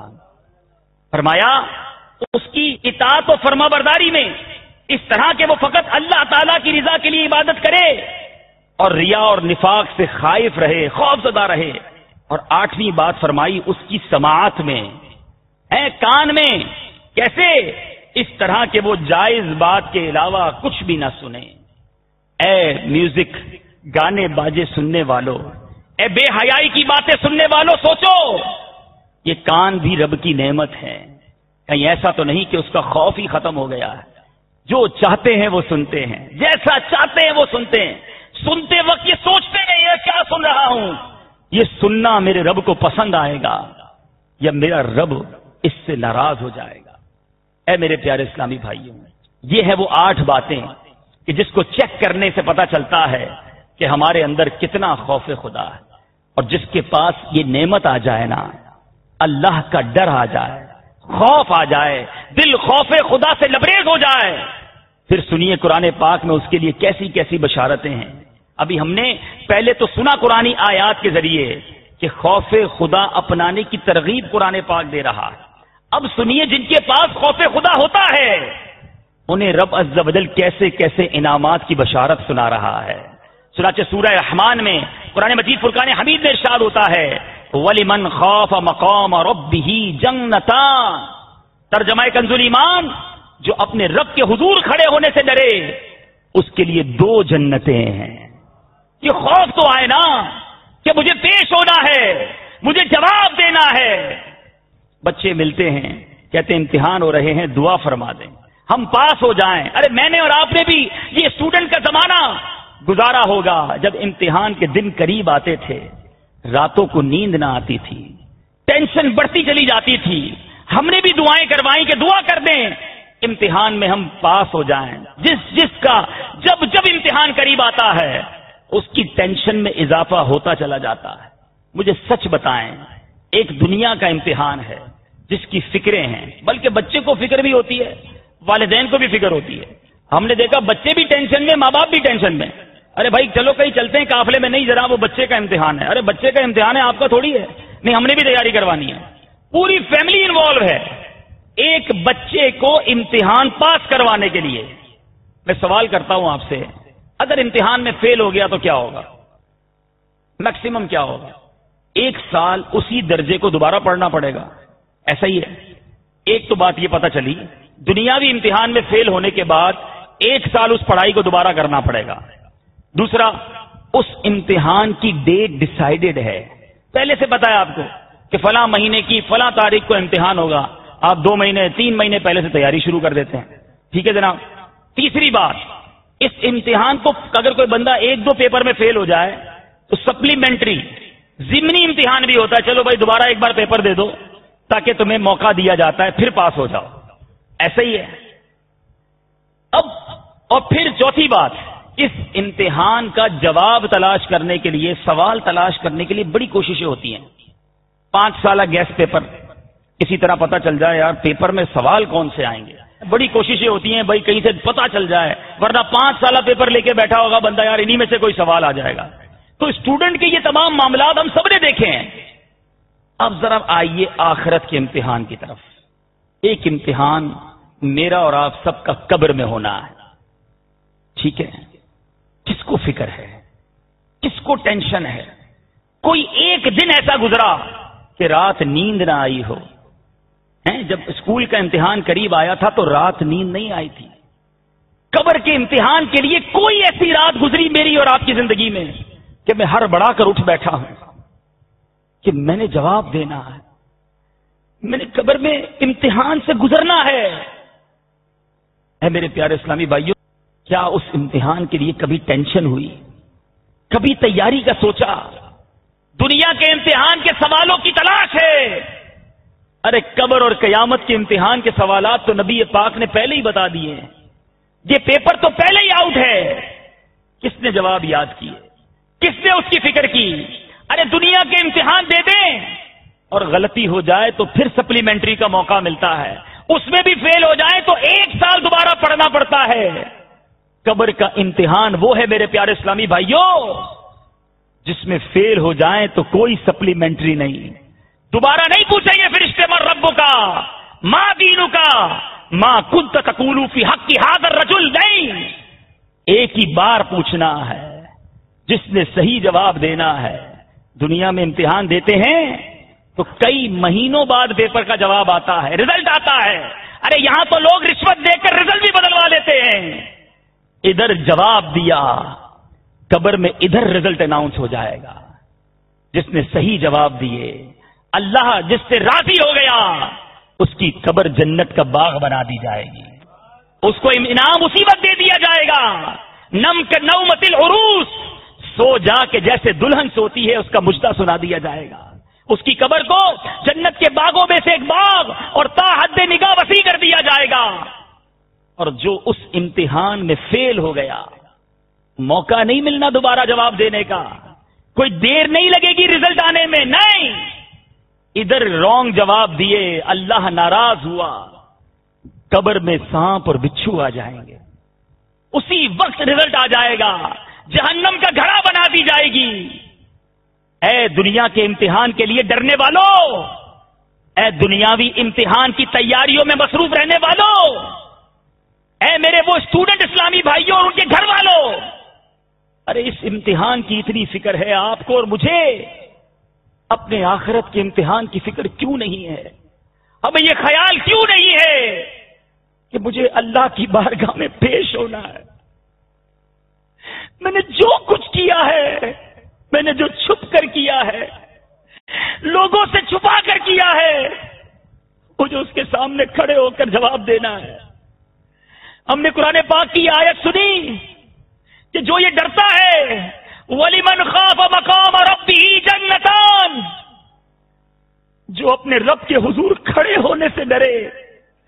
فرمایا اس کی اطاعت و فرما برداری میں اس طرح کہ وہ فقط اللہ تعالیٰ کی رضا کے لیے عبادت کرے اور ریا اور نفاق سے خائف رہے، خوف زدہ رہے. اور آٹھویں بات فرمائی اس کی سماعت میں، اے کان میں، کیسے؟ اس طرح کہ وہ جائز بات کے علاوہ کچھ بھی نہ سنے. اے میوزک، گانے باجے سننے والوں، اے بے حیائی کی باتیں سننے والوں، سوچو یہ کان بھی رب کی نعمت ہے. کہیں ایسا تو نہیں کہ اس کا خوف ہی ختم ہو گیا ہے. جو چاہتے ہیں وہ سنتے ہیں، جیسا چاہتے ہیں وہ سنتے ہیں. سنتے وقت یہ سوچتے نہیں ہے کیا سن رہا ہوں، یہ سننا میرے رب کو پسند آئے گا یا میرا رب اس سے ناراض ہو جائے گا. اے میرے پیارے اسلامی بھائیوں، یہ ہے وہ آٹھ باتیں کہ جس کو چیک کرنے سے پتا چلتا ہے کہ ہمارے اندر کتنا خوف خدا ہے. اور جس کے پاس یہ نعمت آ جائے نا، اللہ کا ڈر آ جائے، خوف آ جائے، دل خوف خدا سے لبریز ہو جائے، پھر سنیے قرآن پاک میں اس کے لیے کیسی کیسی بشارتیں ہیں. ابھی ہم نے پہلے تو سنا قرآنی آیات کے ذریعے کہ خوف خدا اپنانے کی ترغیب قرآن پاک دے رہا ہے. اب سنیے جن کے پاس خوف خدا ہوتا ہے انہیں رب عز و جل کیسے کیسے انعامات کی بشارت سنا رہا ہے. چنانچہ سورہ رحمان میں قرآن مجید فرقان حمید میں ارشاد ہوتا ہے وَلِمَنْ خَافَ مَقَامَ رَبِّهِ جَنَّتَانِ. ترجمہ کنز ایمان، جو اپنے رب کے حضور کھڑے ہونے سے ڈرے اس کے لیے دو جنتیں ہیں. یہ خوف تو آئے نا کہ مجھے پیش ہونا ہے، مجھے جواب دینا ہے. بچے ملتے ہیں کہتے ہیں امتحان ہو رہے ہیں، دعا فرما دیں ہم پاس ہو جائیں. ارے میں نے اور آپ نے بھی یہ اسٹوڈنٹ کا زمانہ گزارا ہوگا جب امتحان کے دن قریب آتے تھے، راتوں کو نیند نہ آتی تھی، ٹینشن بڑھتی چلی جاتی تھی. ہم نے بھی دعائیں کروائیں کہ دعا کر دیں امتحان میں ہم پاس ہو جائیں. جس جس کا جب جب امتحان قریب آتا ہے اس کی ٹینشن میں اضافہ ہوتا چلا جاتا ہے. مجھے سچ بتائیں، ایک دنیا کا امتحان ہے جس کی فکریں ہیں، بلکہ بچے کو فکر بھی ہوتی ہے، والدین کو بھی فکر ہوتی ہے. ہم نے دیکھا بچے بھی ٹینشن میں، ماں باپ بھی ٹینشن میں. ارے بھائی چلو کہیں چلتے ہیں قافلے میں، نہیں جناب وہ بچے کا امتحان ہے. ارے بچے کا امتحان ہے، آپ کا تھوڑی ہے. نہیں، ہم نے بھی تیاری کروانی ہے. پوری فیملی انوالو ہے ایک بچے کو امتحان پاس کروانے کے لیے. میں سوال کرتا ہوں آپ سے، اگر امتحان میں فیل ہو گیا تو کیا ہوگا؟ میکسیمم کیا ہوگا؟ ایک سال اسی درجے کو دوبارہ پڑھنا پڑے گا. ایسا ہی ہے. ایک تو بات یہ پتہ چلی، دنیاوی امتحان میں فیل ہونے کے بعد ایک سال اس پڑھائی کو دوبارہ کرنا پڑے گا. دوسرا، اس امتحان کی ڈیٹ ڈیسائیڈڈ ہے، پہلے سے پتا ہے آپ کو کہ فلاں مہینے کی فلاں تاریخ کو امتحان ہوگا. آپ دو مہینے تین مہینے پہلے سے تیاری شروع کر دیتے ہیں. ٹھیک ہے جناب. تیسری بات، اس امتحان کو اگر کوئی بندہ ایک دو پیپر میں فیل ہو جائے تو سپلیمنٹری ضمنی امتحان بھی ہوتا ہے. چلو بھائی دوبارہ ایک بار پیپر دے دو تاکہ تمہیں موقع دیا جاتا ہے، پھر پاس ہو جاؤ. ایسا ہی ہے. اب اور پھر چوتھی بات، اس امتحان کا جواب تلاش کرنے کے لیے، سوال تلاش کرنے کے لیے بڑی کوششیں ہوتی ہیں. پانچ سالہ گیس پیپر کسی طرح پتہ چل جائے یار پیپر میں سوال کون سے آئیں گے. بڑی کوششیں ہوتی ہیں بھائی کہیں سے پتہ چل جائے، ورنہ پانچ سالہ پیپر لے کے بیٹھا ہوگا بندہ، یار انہی میں سے کوئی سوال آ جائے گا. تو اسٹوڈنٹ کے یہ تمام معاملات ہم سب نے دیکھے ہیں. اب ذرا آئیے آخرت کے امتحان کی طرف. ایک امتحان میرا اور آپ سب کا قبر میں ہونا ہے. ٹھیک ہے. کس کو فکر ہے؟ کس کو ٹینشن ہے؟ کوئی ایک دن ایسا گزرا کہ رات نیند نہ آئی ہو؟ جب اسکول کا امتحان قریب آیا تھا تو رات نیند نہیں آئی تھی. قبر کے امتحان کے لیے کوئی ایسی رات گزری میری اور آپ کی زندگی میں کہ میں ہر بڑا کر اٹھ بیٹھا ہوں کہ میں نے جواب دینا ہے، میں نے قبر میں امتحان سے گزرنا ہے. اے میرے پیارے اسلامی بھائیوں، کیا اس امتحان کے لیے کبھی ٹینشن ہوئی؟ کبھی تیاری کا سوچا؟ دنیا کے امتحان کے سوالوں کی تلاش ہے. ارے قبر اور قیامت کے امتحان کے سوالات تو نبی پاک نے پہلے ہی بتا دیے ہیں. یہ پیپر تو پہلے ہی آؤٹ ہے. کس نے جواب یاد کیے؟ کس نے اس کی فکر کی؟ ارے دنیا کے امتحان دے دیں اور غلطی ہو جائے تو پھر سپلیمنٹری کا موقع ملتا ہے، اس میں بھی فیل ہو جائے تو ایک سال دوبارہ پڑھنا پڑتا ہے. قبر کا امتحان وہ ہے میرے پیارے اسلامی بھائیوں جس میں فیل ہو جائیں تو کوئی سپلیمنٹری نہیں. دوبارہ نہیں پوچھیں گے فرشتے من رب کا، ماں دینو کا، ماں کنت تقول فی حق ھذا الرجل. نہیں، ایک ہی بار پوچھنا ہے. جس نے صحیح جواب دینا ہے. دنیا میں امتحان دیتے ہیں تو کئی مہینوں بعد پیپر کا جواب آتا ہے، رزلٹ آتا ہے. ارے یہاں تو لوگ رشوت دے کر رزلٹ بھی بدلوا لیتے ہیں. ادھر جواب دیا، قبر میں ادھر رزلٹ اناؤنس ہو جائے گا. جس نے صحیح جواب دیے، اللہ جس سے راضی ہو گیا، اس کی قبر جنت کا باغ بنا دی جائے گی. اس کو انعام اسی وقت دے دیا جائے گا. نم کے نومت العروس، سو جا کے جیسے دلہن سوتی ہے اس کا مجدہ سنا دیا جائے گا. اس کی قبر کو جنت کے باغوں میں سے ایک باغ اور تا حد نگاہ وسیع کر دیا جائے گا. اور جو اس امتحان میں فیل ہو گیا، موقع نہیں ملنا دوبارہ جواب دینے کا، کوئی دیر نہیں لگے گی رزلٹ آنے میں. نہیں، ادھر رونگ جواب دیے، اللہ ناراض ہوا، قبر میں سانپ اور بچھو آ جائیں گے. اسی وقت رزلٹ آ جائے گا، جہنم کا گھڑا بنا دی جائے گی. اے دنیا کے امتحان کے لیے ڈرنے والوں، اے دنیاوی امتحان کی تیاریوں میں مصروف رہنے والوں، اے میرے وہ اسٹوڈنٹ اسلامی بھائیوں اور ان کے گھر والوں، ارے اس امتحان کی اتنی فکر ہے آپ کو اور مجھے، اپنے آخرت کے امتحان کی فکر کیوں نہیں ہے؟ ہمیں یہ خیال کیوں نہیں ہے کہ مجھے اللہ کی بارگاہ میں پیش ہونا ہے؟ میں نے جو کچھ کیا ہے، میں نے جو چھپ کر کیا ہے، لوگوں سے چھپا کر کیا ہے، مجھے اس کے سامنے کھڑے ہو کر جواب دینا ہے. ہم نے قرآن پاک کی آیت سنی کہ جو یہ ڈرتا ہے، وَلِمَنْ خَافَ مَقَامَ رَبِّهِ جَنَّتَانِ، جو اپنے رب کے حضور کھڑے ہونے سے ڈرے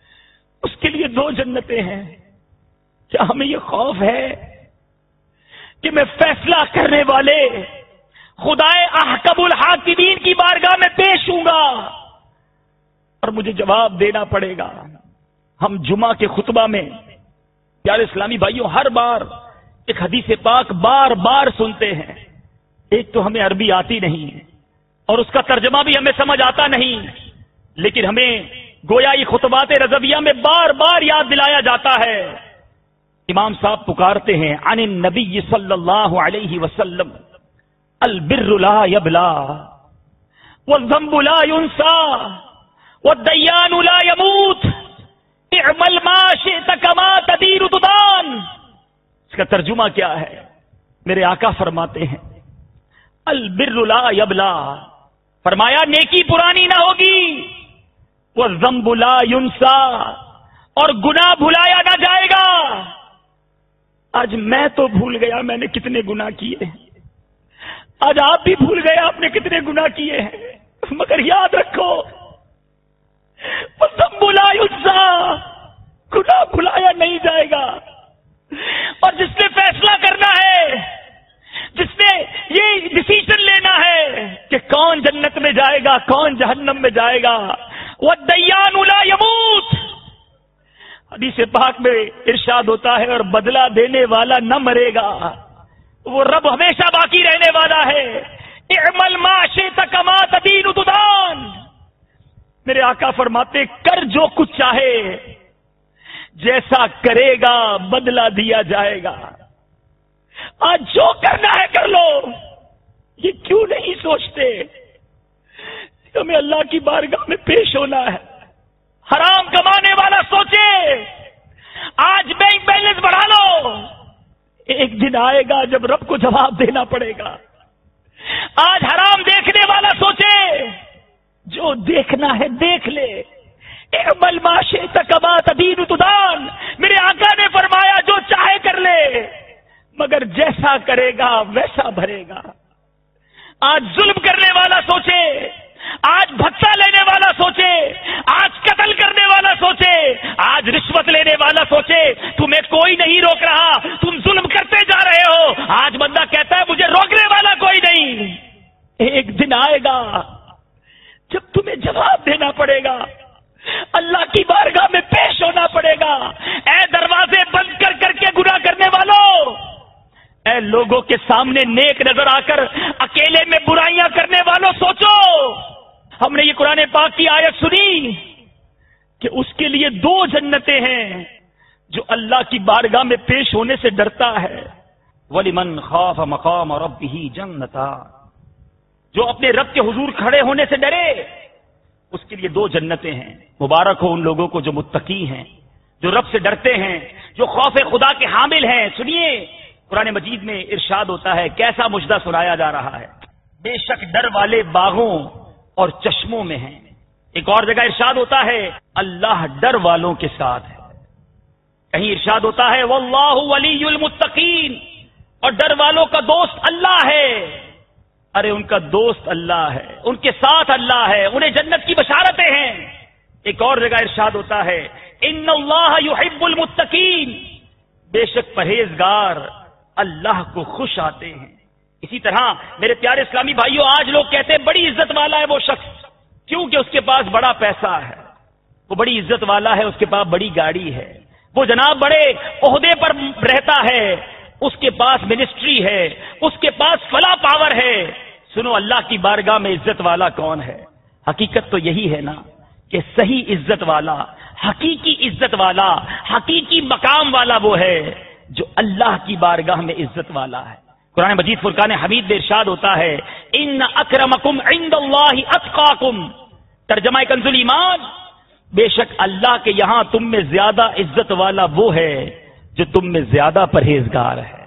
اس کے لیے دو جنتیں ہیں. کیا ہمیں یہ خوف ہے کہ میں فیصلہ کرنے والے خدائے احکم الحاکمین کی بارگاہ میں پیش ہوں گا اور مجھے جواب دینا پڑے گا. ہم جمعہ کے خطبہ میں پیارے اسلامی بھائیوں ہر بار ایک حدیث پاک بار بار سنتے ہیں. ایک تو ہمیں عربی آتی نہیں اور اس کا ترجمہ بھی ہمیں سمجھ آتا نہیں، لیکن ہمیں گویا یہ خطبات رضویہ میں بار بار یاد دلایا جاتا ہے. امام صاحب پکارتے ہیں عن النبی صلی اللہ علیہ وسلم البر لا یبلا والذنب لا ینسا والدیان لا یموت اعمل ما شئت کما تدین تدان. اس کا ترجمہ کیا ہے؟ میرے آقا فرماتے ہیں البر لا یبلا، فرمایا نیکی پرانی نہ ہوگی، والذنب لا ینسا، اور گناہ بھلایا نہ جائے گا. آج میں تو بھول گیا میں نے کتنے گناہ کیے ہیں، آج آپ بھی بھول گئے آپ نے کتنے گناہ کیے ہیں، مگر یاد رکھو والذنب لا ینسا، گناہ بھلایا نہیں جائے گا. اور جس نے فیصلہ کرنا ہے، جس نے یہ ڈسیژن لینا ہے کہ کون جنت میں جائے گا کون جہنم میں جائے گا، والدیان لا یموت، حدیث پاک میں ارشاد ہوتا ہے اور بدلہ دینے والا نہ مرے گا، وہ رب ہمیشہ باقی رہنے والا ہے. اعمل ما شئت کما تدین تدان. میرے آقا فرماتے کر جو کچھ چاہے، جیسا کرے گا بدلہ دیا جائے گا. آج جو کرنا ہے کر لو. یہ کیوں نہیں سوچتے ہمیں اللہ کی بارگاہ میں پیش ہونا ہے؟ حرام کمانے والا سوچے آج بینک بیلنس بڑھا لو، ایک دن آئے گا جب رب کو جواب دینا پڑے گا. آج حرام دیکھنے والا سوچے جو دیکھنا ہے دیکھ لے. اعمل ما شئت کما تدین تدان. میرے آقا نے فرمایا جو چاہے کر لے، مگر جیسا کرے گا ویسا بھرے گا. آج ظلم کرنے والا سوچے، آج بھتہ لینے والا سوچے، آج قتل کرنے والا سوچے، آج رشوت لینے والا سوچے تمہیں کوئی نہیں روک رہا، تم ظلم کرتے جا رہے ہو. آج بندہ کہتا ہے مجھے روکنے والا کوئی نہیں. ایک دن آئے گا جب تمہیں جواب دینا پڑے گا، اللہ کی بارگاہ میں پیش ہونا پڑے گا. اے دروازے بند کر کر کے گناہ کرنے والوں، اے لوگوں کے سامنے نیک نظر آ کر اکیلے میں برائیاں کرنے والوں، سوچو. ہم نے یہ قرآن پاک کی آیت سنی کہ اس کے لیے دو جنتیں ہیں جو اللہ کی بارگاہ میں پیش ہونے سے ڈرتا ہے. وَلِمَنْ خَافَ مَقَامَ رَبِّهِ جَنَّتَانِ، جو اپنے رب کے حضور کھڑے ہونے سے ڈرے اس کے لیے دو جنتیں ہیں. مبارک ہو ان لوگوں کو جو متقی ہیں، جو رب سے ڈرتے ہیں، جو خوف خدا کے حامل ہیں. سنیے قرآن مجید میں ارشاد ہوتا ہے، کیسا مجدہ سنایا جا رہا ہے، بے شک ڈر والے باغوں اور چشموں میں ہیں. ایک اور جگہ ارشاد ہوتا ہے اللہ ڈر والوں کے ساتھ ہے. کہیں ارشاد ہوتا ہے واللہ ولی المتقین، اور ڈر والوں کا دوست اللہ ہے. ارے ان کا دوست اللہ ہے، ان کے ساتھ اللہ ہے، انہیں جنت کی بشارتیں ہیں. ایک اور جگہ ارشاد ہوتا ہے ان اللہ یحب المتقین، بے شک پرہیزگار اللہ کو خوش آتے ہیں. اسی طرح میرے پیارے اسلامی بھائیوں آج لوگ کہتے ہیں بڑی عزت والا ہے وہ شخص، کیونکہ اس کے پاس بڑا پیسہ ہے، وہ بڑی عزت والا ہے، اس کے پاس بڑی گاڑی ہے، وہ جناب بڑے عہدے پر رہتا ہے، اس کے پاس منسٹری ہے، اس کے پاس فلاں پاور ہے. سنو اللہ کی بارگاہ میں عزت والا کون ہے؟ حقیقت تو یہی ہے نا کہ صحیح عزت والا، حقیقی عزت والا، حقیقی مقام والا وہ ہے جو اللہ کی بارگاہ میں عزت والا ہے. قرآن مجید فرقان حمید میں ارشاد ہوتا ہے ان اکرمکم عند اللہ اتقاکم، ترجمہ کنز ایمان، بے شک اللہ کے یہاں تم میں زیادہ عزت والا وہ ہے جو تم میں زیادہ پرہیزگار ہے.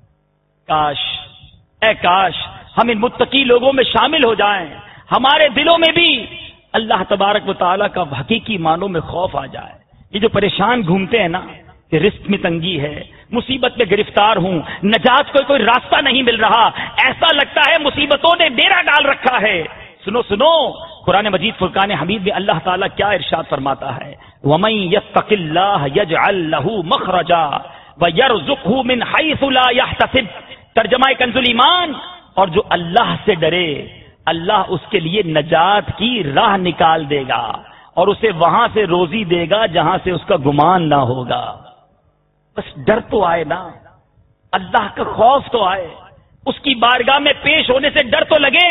کاش اے کاش ہم ان متقی لوگوں میں شامل ہو جائیں، ہمارے دلوں میں بھی اللہ تبارک و تعالیٰ کا حقیقی معنوں میں خوف آ جائے. یہ جو پریشان گھومتے ہیں نا کہ رزق میں تنگی ہے، مصیبت میں گرفتار ہوں، نجات کو کوئی راستہ نہیں مل رہا، ایسا لگتا ہے مصیبتوں نے ڈیرا ڈال رکھا ہے. سنو سنو قرآن مجید فرقان حمید میں اللہ تعالیٰ کیا ارشاد فرماتا ہے وَمَن يَتَّقِ اللَّهَ يَجْعَل لَّهُ مَخْرَجًا وَيَرْزُقْهُ مِنْ حَيْثُ لَا يَحْتَسِبُ ترجمہ کنز ایمان، اور جو اللہ سے ڈرے اللہ اس کے لیے نجات کی راہ نکال دے گا اور اسے وہاں سے روزی دے گا جہاں سے اس کا گمان نہ ہوگا۔ بس ڈر تو آئے نا، اللہ کا خوف تو آئے، اس کی بارگاہ میں پیش ہونے سے ڈر تو لگے۔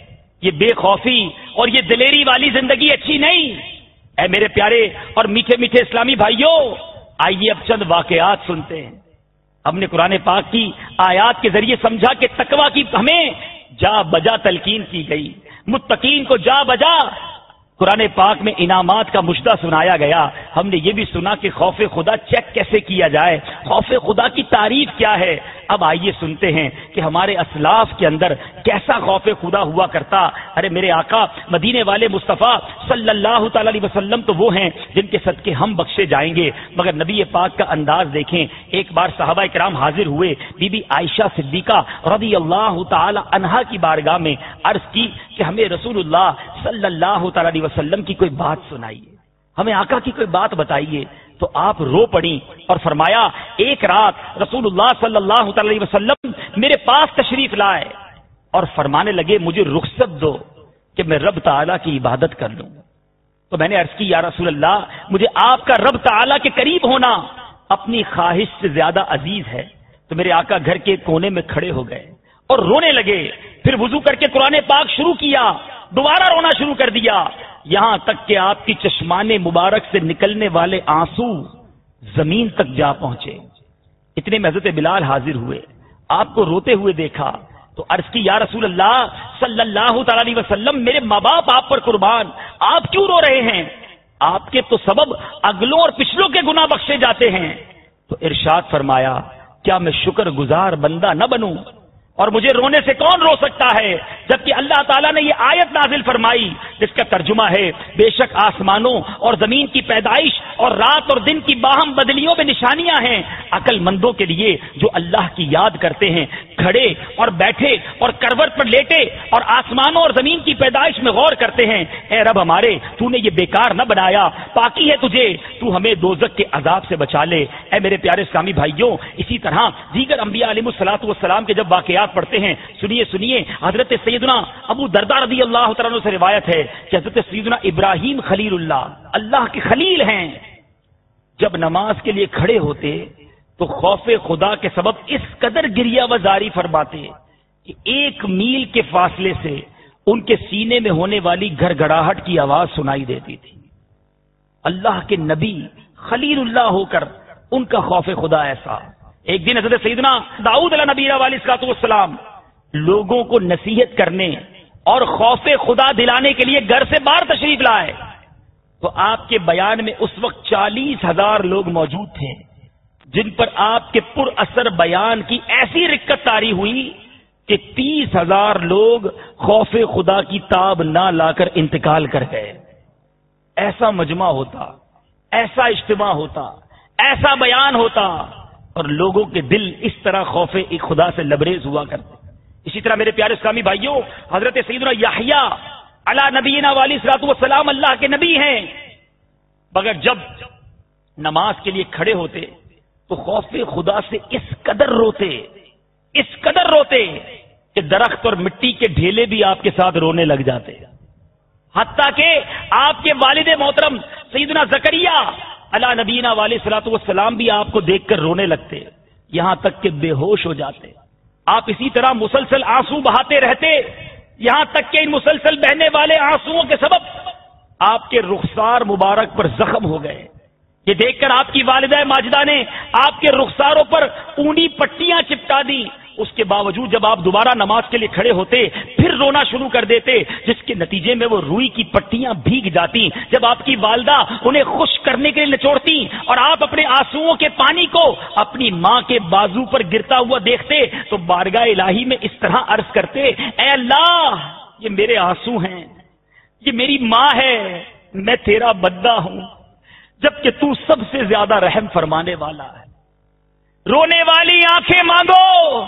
یہ بے خوفی اور یہ دلیری والی زندگی اچھی نہیں۔ اے میرے پیارے اور میٹھے میٹھے اسلامی بھائیوں، آئیے اب چند واقعات سنتے ہیں۔ ہم نے قرآن پاک کی آیات کے ذریعے سمجھا کہ تقویٰ کی ہمیں جا بجا تلقین کی گئی، متقین کو جا بجا قرآن پاک میں انعامات کا مشدہ سنایا گیا۔ ہم نے یہ بھی سنا کہ خوف خدا چیک کیسے کیا جائے، خوف خدا کی تعریف کیا ہے۔ اب آئیے سنتے ہیں کہ ہمارے اسلاف کے اندر کیسا خوف خدا ہوا کرتا۔ ارے میرے آقا مدینے والے مصطفیٰ صلی اللہ تعالی علیہ وسلم تو وہ ہیں جن کے صدقے ہم بخشے جائیں گے، مگر نبی پاک کا انداز دیکھیں۔ ایک بار صحابہ کرام حاضر ہوئے، بی بی عائشہ صدیقہ رضی اللہ تعالی عنہا کی بارگاہ میں، عرض کی کہ ہمیں رسول اللہ صلی اللہ تعالی علیہ وسلم کی کوئی بات سنائیے، ہمیں آقا کی کوئی بات بتائیے۔ تو آپ رو پڑی اور فرمایا ایک رات رسول اللہ صلی اللہ تعالی علیہ وسلم میرے پاس تشریف لائے اور فرمانے لگے مجھے رخصت دو کہ میں رب تعالیٰ کی عبادت کر لوں۔ تو میں نے عرض کی یا رسول اللہ، مجھے آپ کا رب تعالیٰ کے قریب ہونا اپنی خواہش سے زیادہ عزیز ہے۔ تو میرے آقا گھر کے کونے میں کھڑے ہو گئے اور رونے لگے، پھر وضو کر کے قرآن پاک شروع کیا، دوبارہ رونا شروع کر دیا، یہاں تک کہ آپ کی چشمان مبارک سے نکلنے والے آنسو زمین تک جا پہنچے۔ اتنے میں حضرت بلال حاضر ہوئے، آپ کو روتے ہوئے دیکھا تو عرض کی یا رسول اللہ صلی اللہ تعالی علیہ وسلم، میرے ماں باپ آپ پر قربان، آپ کیوں رو رہے ہیں؟ آپ کے تو سبب اگلوں اور پچھلوں کے گناہ بخشے جاتے ہیں۔ تو ارشاد فرمایا کیا میں شکر گزار بندہ نہ بنوں؟ اور مجھے رونے سے کون رو سکتا ہے، جبکہ اللہ تعالیٰ نے یہ آیت نازل فرمائی جس کا ترجمہ ہے بے شک آسمانوں اور زمین کی پیدائش اور رات اور دن کی باہم بدلیوں میں نشانیاں ہیں عقل مندوں کے لیے جو اللہ کی یاد کرتے ہیں، کھڑے اور بیٹھے اور کروٹ پر لیٹے اور آسمانوں اور زمین کی پیدائش میں غور کرتے ہیں۔ اے رب ہمارے، تو نے یہ بیکار نہ بنایا، پاکی ہے تجھے، تو ہمیں دوزخ کے عذاب سے بچا لے۔ اے میرے پیارے اسلامی بھائیوں، اسی طرح دیگر انبیاء علیہ الصلوۃ والسلام کے جب واقعات پڑھتے ہیں، سنیے سنیے حضرت سیدنا ابو درداء رضی اللہ تعالیٰ عنہ سے روایت ہے کہ حضرت سیدنا ابراہیم خلیل اللہ، اللہ کے خلیل ہیں، جب نماز کے لیے کھڑے ہوتے تو خوف خدا کے سبب اس قدر گریہ وزاری فرماتے کہ ایک میل کے فاصلے سے ان کے سینے میں ہونے والی گھر گھڑاہٹ کی آواز سنائی دیتی تھی۔ اللہ کے نبی خلیل اللہ ہو کر ان کا خوف خدا ایسا۔ ایک دن حضرت سیدنا داؤد علیہ نبی علیہ الصلوۃ والسلام لوگوں کو نصیحت کرنے اور خوف خدا دلانے کے لیے گھر سے باہر تشریف لائے تو آپ کے بیان میں اس وقت چالیس ہزار لوگ موجود تھے جن پر آپ کے پر اثر بیان کی ایسی رکت طاری ہوئی کہ تیس ہزار لوگ خوف خدا کی تاب نہ لا کر انتقال کر گئے۔ ایسا مجمع ہوتا، ایسا اجتماع ہوتا، ایسا بیان ہوتا اور لوگوں کے دل اس طرح خوف ایک خدا سے لبریز ہوا کرتے۔ اسی طرح میرے پیارے اسلامی بھائیوں، حضرت سیدنا یحییٰ علی نبینا علیہ الصلوۃ والسلام اللہ کے نبی ہیں، مگر جب نماز کے لیے کھڑے ہوتے تو خوف خدا سے اس قدر روتے اس قدر روتے کہ درخت اور مٹی کے ڈھیلے بھی آپ کے ساتھ رونے لگ جاتے، حتیٰ کہ آپ کے والد محترم سیدنا زکریا علی نبینا علیہ الصلوۃ والسلام بھی آپ کو دیکھ کر رونے لگتے، یہاں تک کہ بے ہوش ہو جاتے۔ آپ اسی طرح مسلسل آنسو بہاتے رہتے، یہاں تک کہ ان مسلسل بہنے والے آنسوؤں کے سبب آپ کے رخسار مبارک پر زخم ہو گئے۔ یہ دیکھ کر آپ کی والدہ ماجدہ نے آپ کے رخساروں پر اونی پٹیاں چپکا دی، اس کے باوجود جب آپ دوبارہ نماز کے لیے کھڑے ہوتے پھر رونا شروع کر دیتے، جس کے نتیجے میں وہ روئی کی پٹیاں بھیگ جاتی۔ جب آپ کی والدہ انہیں خشک کرنے کے لیے نچوڑتی اور آپ اپنے آنسوؤں کے پانی کو اپنی ماں کے بازو پر گرتا ہوا دیکھتے تو بارگاہ الہی میں اس طرح عرض کرتے، اے اللہ یہ میرے آنسو ہیں، یہ میری ماں ہے، میں تیرا بندہ ہوں، جبکہ تو سب سے زیادہ رحم فرمانے والا ہے۔ رونے والی آنکھیں مانگو،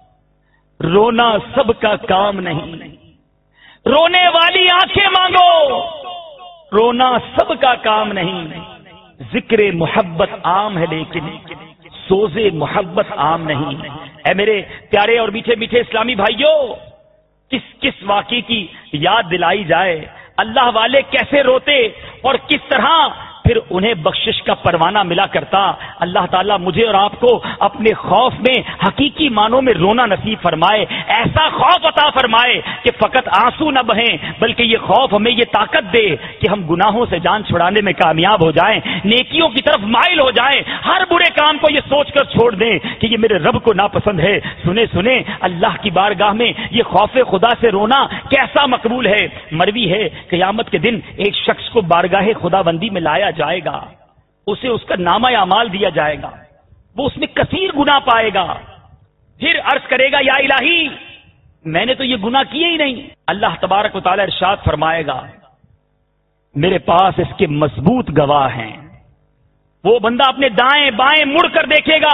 رونا سب کا کام نہیں، رونے والی آنکھیں مانگو، رونا سب کا کام نہیں۔ ذکر محبت عام ہے لیکن سوز محبت عام نہیں۔ اے میرے پیارے اور میٹھے میٹھے اسلامی بھائیوں، کس کس واقعے کی یاد دلائی جائے، اللہ والے کیسے روتے اور کس طرح پھر انہیں بخشش کا پروانہ ملا کرتا۔ اللہ تعالیٰ مجھے اور آپ کو اپنے خوف میں حقیقی معنوں میں رونا نصیب فرمائے، ایسا خوف عطا فرمائے کہ فقط آنسو نہ بہیں، بلکہ یہ خوف ہمیں یہ طاقت دے کہ ہم گناہوں سے جان چھڑانے میں کامیاب ہو جائیں، نیکیوں کی طرف مائل ہو جائیں، ہر برے کام کو یہ سوچ کر چھوڑ دیں کہ یہ میرے رب کو ناپسند ہے۔ سنیں سنیں اللہ کی بارگاہ میں یہ خوف خدا سے رونا کیسا مقبول ہے۔ مروی ہے قیامت کے دن ایک شخص کو بارگاہ خدا بندی میں لایا جائے گا، اسے اس کا نامہ اعمال دیا جائے گا، وہ اس میں کثیر گناہ پائے گا، پھر عرض کرے گا یا الہی میں نے تو یہ گناہ کیے ہی نہیں۔ اللہ تبارک و تعالی ارشاد فرمائے گا میرے پاس اس کے مضبوط گواہ ہیں۔ وہ بندہ اپنے دائیں بائیں مڑ کر دیکھے گا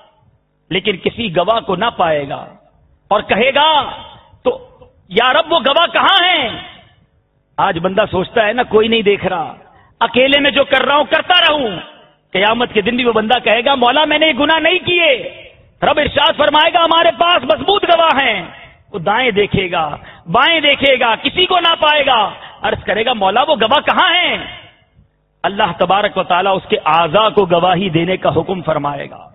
لیکن کسی گواہ کو نہ پائے گا اور کہے گا تو یا رب وہ گواہ کہاں ہیں؟ آج بندہ سوچتا ہے نا کوئی نہیں دیکھ رہا، اکیلے میں جو کر رہا ہوں کرتا رہوں۔ قیامت کے دن بھی وہ بندہ کہے گا مولا میں نے یہ گناہ نہیں کیے۔ رب ارشاد فرمائے گا ہمارے پاس مضبوط گواہ ہیں۔ وہ دائیں دیکھے گا بائیں دیکھے گا کسی کو نہ پائے گا، عرض کرے گا مولا وہ گواہ کہاں ہیں؟ اللہ تبارک و تعالیٰ اس کے اعضاء کو گواہی دینے کا حکم فرمائے گا۔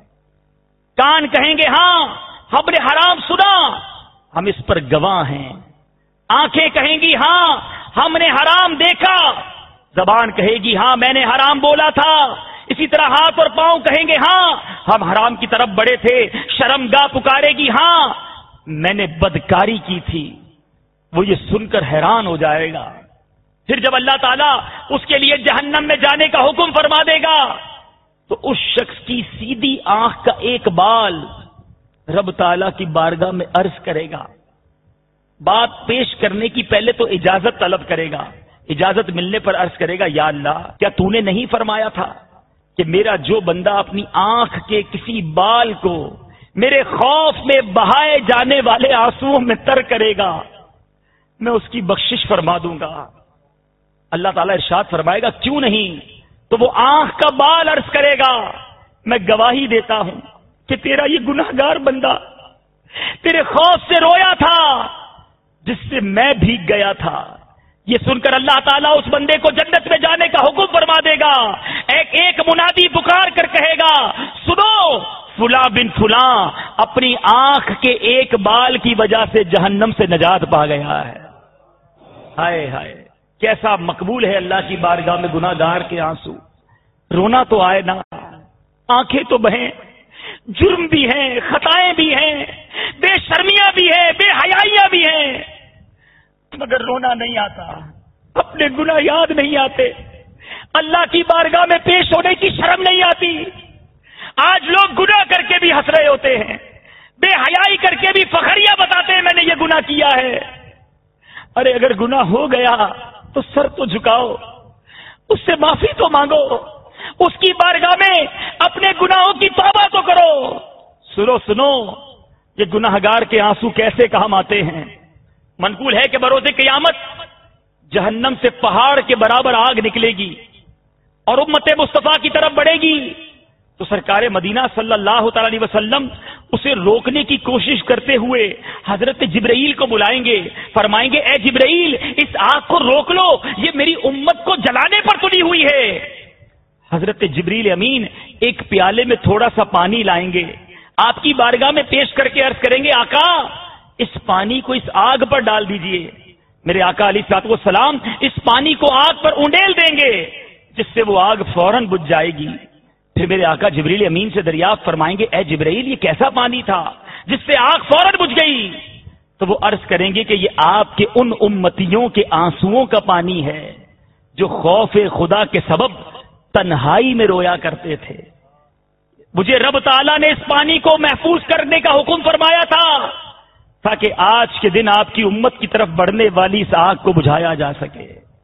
کان کہیں گے ہاں ہم نے حرام سنا، ہم اس پر گواہ ہیں۔ آنکھیں کہیں گی ہاں ہم نے حرام دیکھا، زبان کہے گی ہاں میں نے حرام بولا تھا۔ اسی طرح ہاتھ اور پاؤں کہیں گے ہاں ہم حرام کی طرف بڑھے تھے۔ شرمگاہ پکارے گی ہاں میں نے بدکاری کی تھی۔ وہ یہ سن کر حیران ہو جائے گا۔ پھر جب اللہ تعالیٰ اس کے لیے جہنم میں جانے کا حکم فرما دے گا تو اس شخص کی سیدھی آنکھ کا ایک بال رب تعالیٰ کی بارگاہ میں عرض کرے گا، بات پیش کرنے کی پہلے تو اجازت طلب کرے گا، اجازت ملنے پر عرض کرے گا یا اللہ کیا تو نے نہیں فرمایا تھا کہ میرا جو بندہ اپنی آنکھ کے کسی بال کو میرے خوف میں بہائے جانے والے آنسوؤں میں تر کرے گا میں اس کی بخشش فرما دوں گا۔ اللہ تعالیٰ ارشاد فرمائے گا کیوں نہیں؟ تو وہ آنکھ کا بال عرض کرے گا میں گواہی دیتا ہوں کہ تیرا یہ گناہگار بندہ تیرے خوف سے رویا تھا جس سے میں بھیگ گیا تھا۔ یہ سن کر اللہ تعالیٰ اس بندے کو جنت میں جانے کا حکم فرما دے گا۔ ایک ایک منادی پکار کر کہے گا سنو فلاں بن فلاں اپنی آنکھ کے ایک بال کی وجہ سے جہنم سے نجات پا گیا ہے۔ ہائے ہائے کیسا مقبول ہے اللہ کی بارگاہ میں گناہ گار کے آنسو۔ رونا تو آئے نا، آنکھیں تو بہیں، جرم بھی ہیں، خطائیں بھی ہیں، بے شرمیاں بھی ہیں، بے حیائیاں بھی ہیں، مگر رونا نہیں آتا، اپنے گناہ یاد نہیں آتے، اللہ کی بارگاہ میں پیش ہونے کی شرم نہیں آتی۔ آج لوگ گناہ کر کے بھی ہنس رہے ہوتے ہیں، بے حیائی کر کے بھی فخریہ بتاتے ہیں میں نے یہ گناہ کیا ہے۔ ارے اگر گناہ ہو گیا تو سر تو جھکاؤ، اس سے معافی تو مانگو، اس کی بارگاہ میں اپنے گناہوں کی توبہ تو کرو۔ سنو سنو یہ گناہگار کے آنسو کیسے کام آتے ہیں۔ منقول ہے کہ بروز قیامت جہنم سے پہاڑ کے برابر آگ نکلے گی اور امت مصطفیٰ کی طرف بڑھے گی تو سرکار مدینہ صلی اللہ تعالی علیہ وسلم اسے روکنے کی کوشش کرتے ہوئے حضرت جبرائیل کو بلائیں گے، فرمائیں گے اے جبرائیل اس آگ کو روک لو، یہ میری امت کو جلانے پر تلی ہوئی ہے۔ حضرت جبرائیل امین ایک پیالے میں تھوڑا سا پانی لائیں گے، آپ کی بارگاہ میں پیش کر کے عرض کریں گے آقا اس پانی کو اس آگ پر ڈال دیجئے۔ میرے آقا علیہ الصلوۃ والسلام اس پانی کو آگ پر اونڈیل دیں گے جس سے وہ آگ فوراً بجھ جائے گی۔ پھر میرے آقا جبریل امین سے دریافت فرمائیں گے اے جبرائیل یہ کیسا پانی تھا جس سے آگ فوراً بجھ گئی؟ تو وہ عرض کریں گے کہ یہ آپ کے ان امتیوں کے آنسوؤں کا پانی ہے جو خوف خدا کے سبب تنہائی میں رویا کرتے تھے۔ مجھے رب تعالیٰ نے اس پانی کو محفوظ کرنے کا حکم فرمایا تھا تاکہ آج کے دن آپ کی امت کی طرف بڑھنے والی اس آگ کو بجھایا جا سکے۔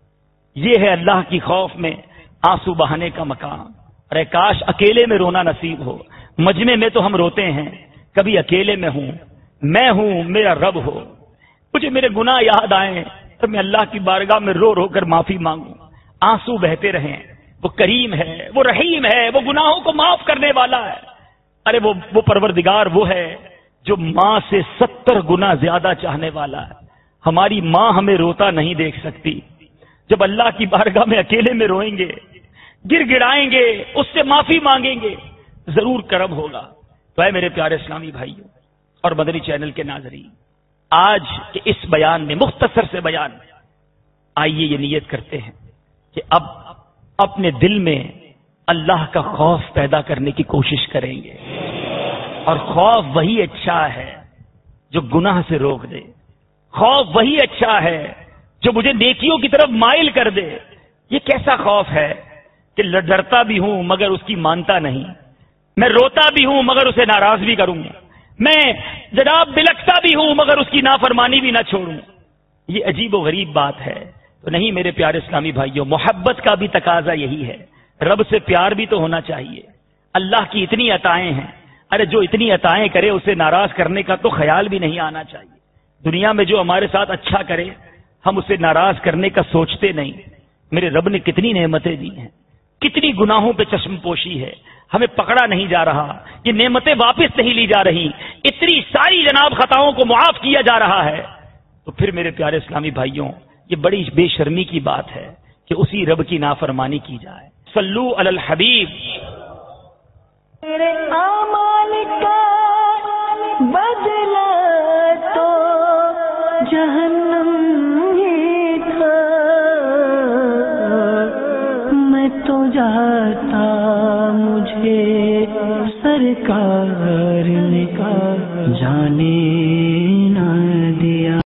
یہ ہے اللہ کی خوف میں آنسو بہانے کا مقام۔ ارے کاش اکیلے میں رونا نصیب ہو، مجمع میں تو ہم روتے ہیں، کبھی اکیلے میں ہوں، میں ہوں میرا رب ہو، مجھے میرے گناہ یاد آئیں تو میں اللہ کی بارگاہ میں رو رو کر معافی مانگوں، آنسو بہتے رہیں۔ وہ کریم ہے، وہ رحیم ہے، وہ گناہوں کو معاف کرنے والا ہے۔ ارے وہ وہ پروردگار وہ ہے جو ماں سے ستر گنا زیادہ چاہنے والا ہے. ہماری ماں ہمیں روتا نہیں دیکھ سکتی. جب اللہ کی بارگاہ میں اکیلے میں روئیں گے، گر گڑائیں گے، اس سے معافی مانگیں گے، ضرور کرم ہوگا. تو اے میرے پیارے اسلامی بھائیوں اور مدنی چینل کے ناظرین، آج کے اس بیان میں، مختصر سے بیان میں، آئیے یہ نیت کرتے ہیں کہ اب اپنے دل میں اللہ کا خوف پیدا کرنے کی کوشش کریں گے. اور خوف وہی اچھا ہے جو گناہ سے روک دے. خوف وہی اچھا ہے جو مجھے نیکیوں کی طرف مائل کر دے. یہ کیسا خوف ہے کہ ڈرتا بھی ہوں مگر اس کی مانتا نہیں، میں روتا بھی ہوں مگر اسے ناراض بھی کروں، میں جناب بلکتا بھی ہوں مگر اس کی نافرمانی بھی نہ چھوڑوں. یہ عجیب و غریب بات ہے. تو نہیں میرے پیارے اسلامی بھائیوں، محبت کا بھی تقاضا یہی ہے. رب سے پیار بھی تو ہونا چاہیے. اللہ کی اتنی عطائیں ہیں، ارے جو اتنی عطائیں کرے اسے ناراض کرنے کا تو خیال بھی نہیں آنا چاہیے. دنیا میں جو ہمارے ساتھ اچھا کرے ہم اسے ناراض کرنے کا سوچتے نہیں. میرے رب نے کتنی نعمتیں دی ہیں، کتنی گناہوں پہ چشم پوشی ہے، ہمیں پکڑا نہیں جا رہا، یہ نعمتیں واپس نہیں لی جا رہی، اتنی ساری جناب خطاؤں کو معاف کیا جا رہا ہے. تو پھر میرے پیارے اسلامی بھائیوں، یہ بڑی بے شرمی کی بات ہے کہ اسی رب کی نافرمانی کی جائے. صلو علی الحبیب. میرے اعمال کا بدلہ تو جہنم ہی تھا، میں تو جاتا مجھے سرکار نے کہا جانے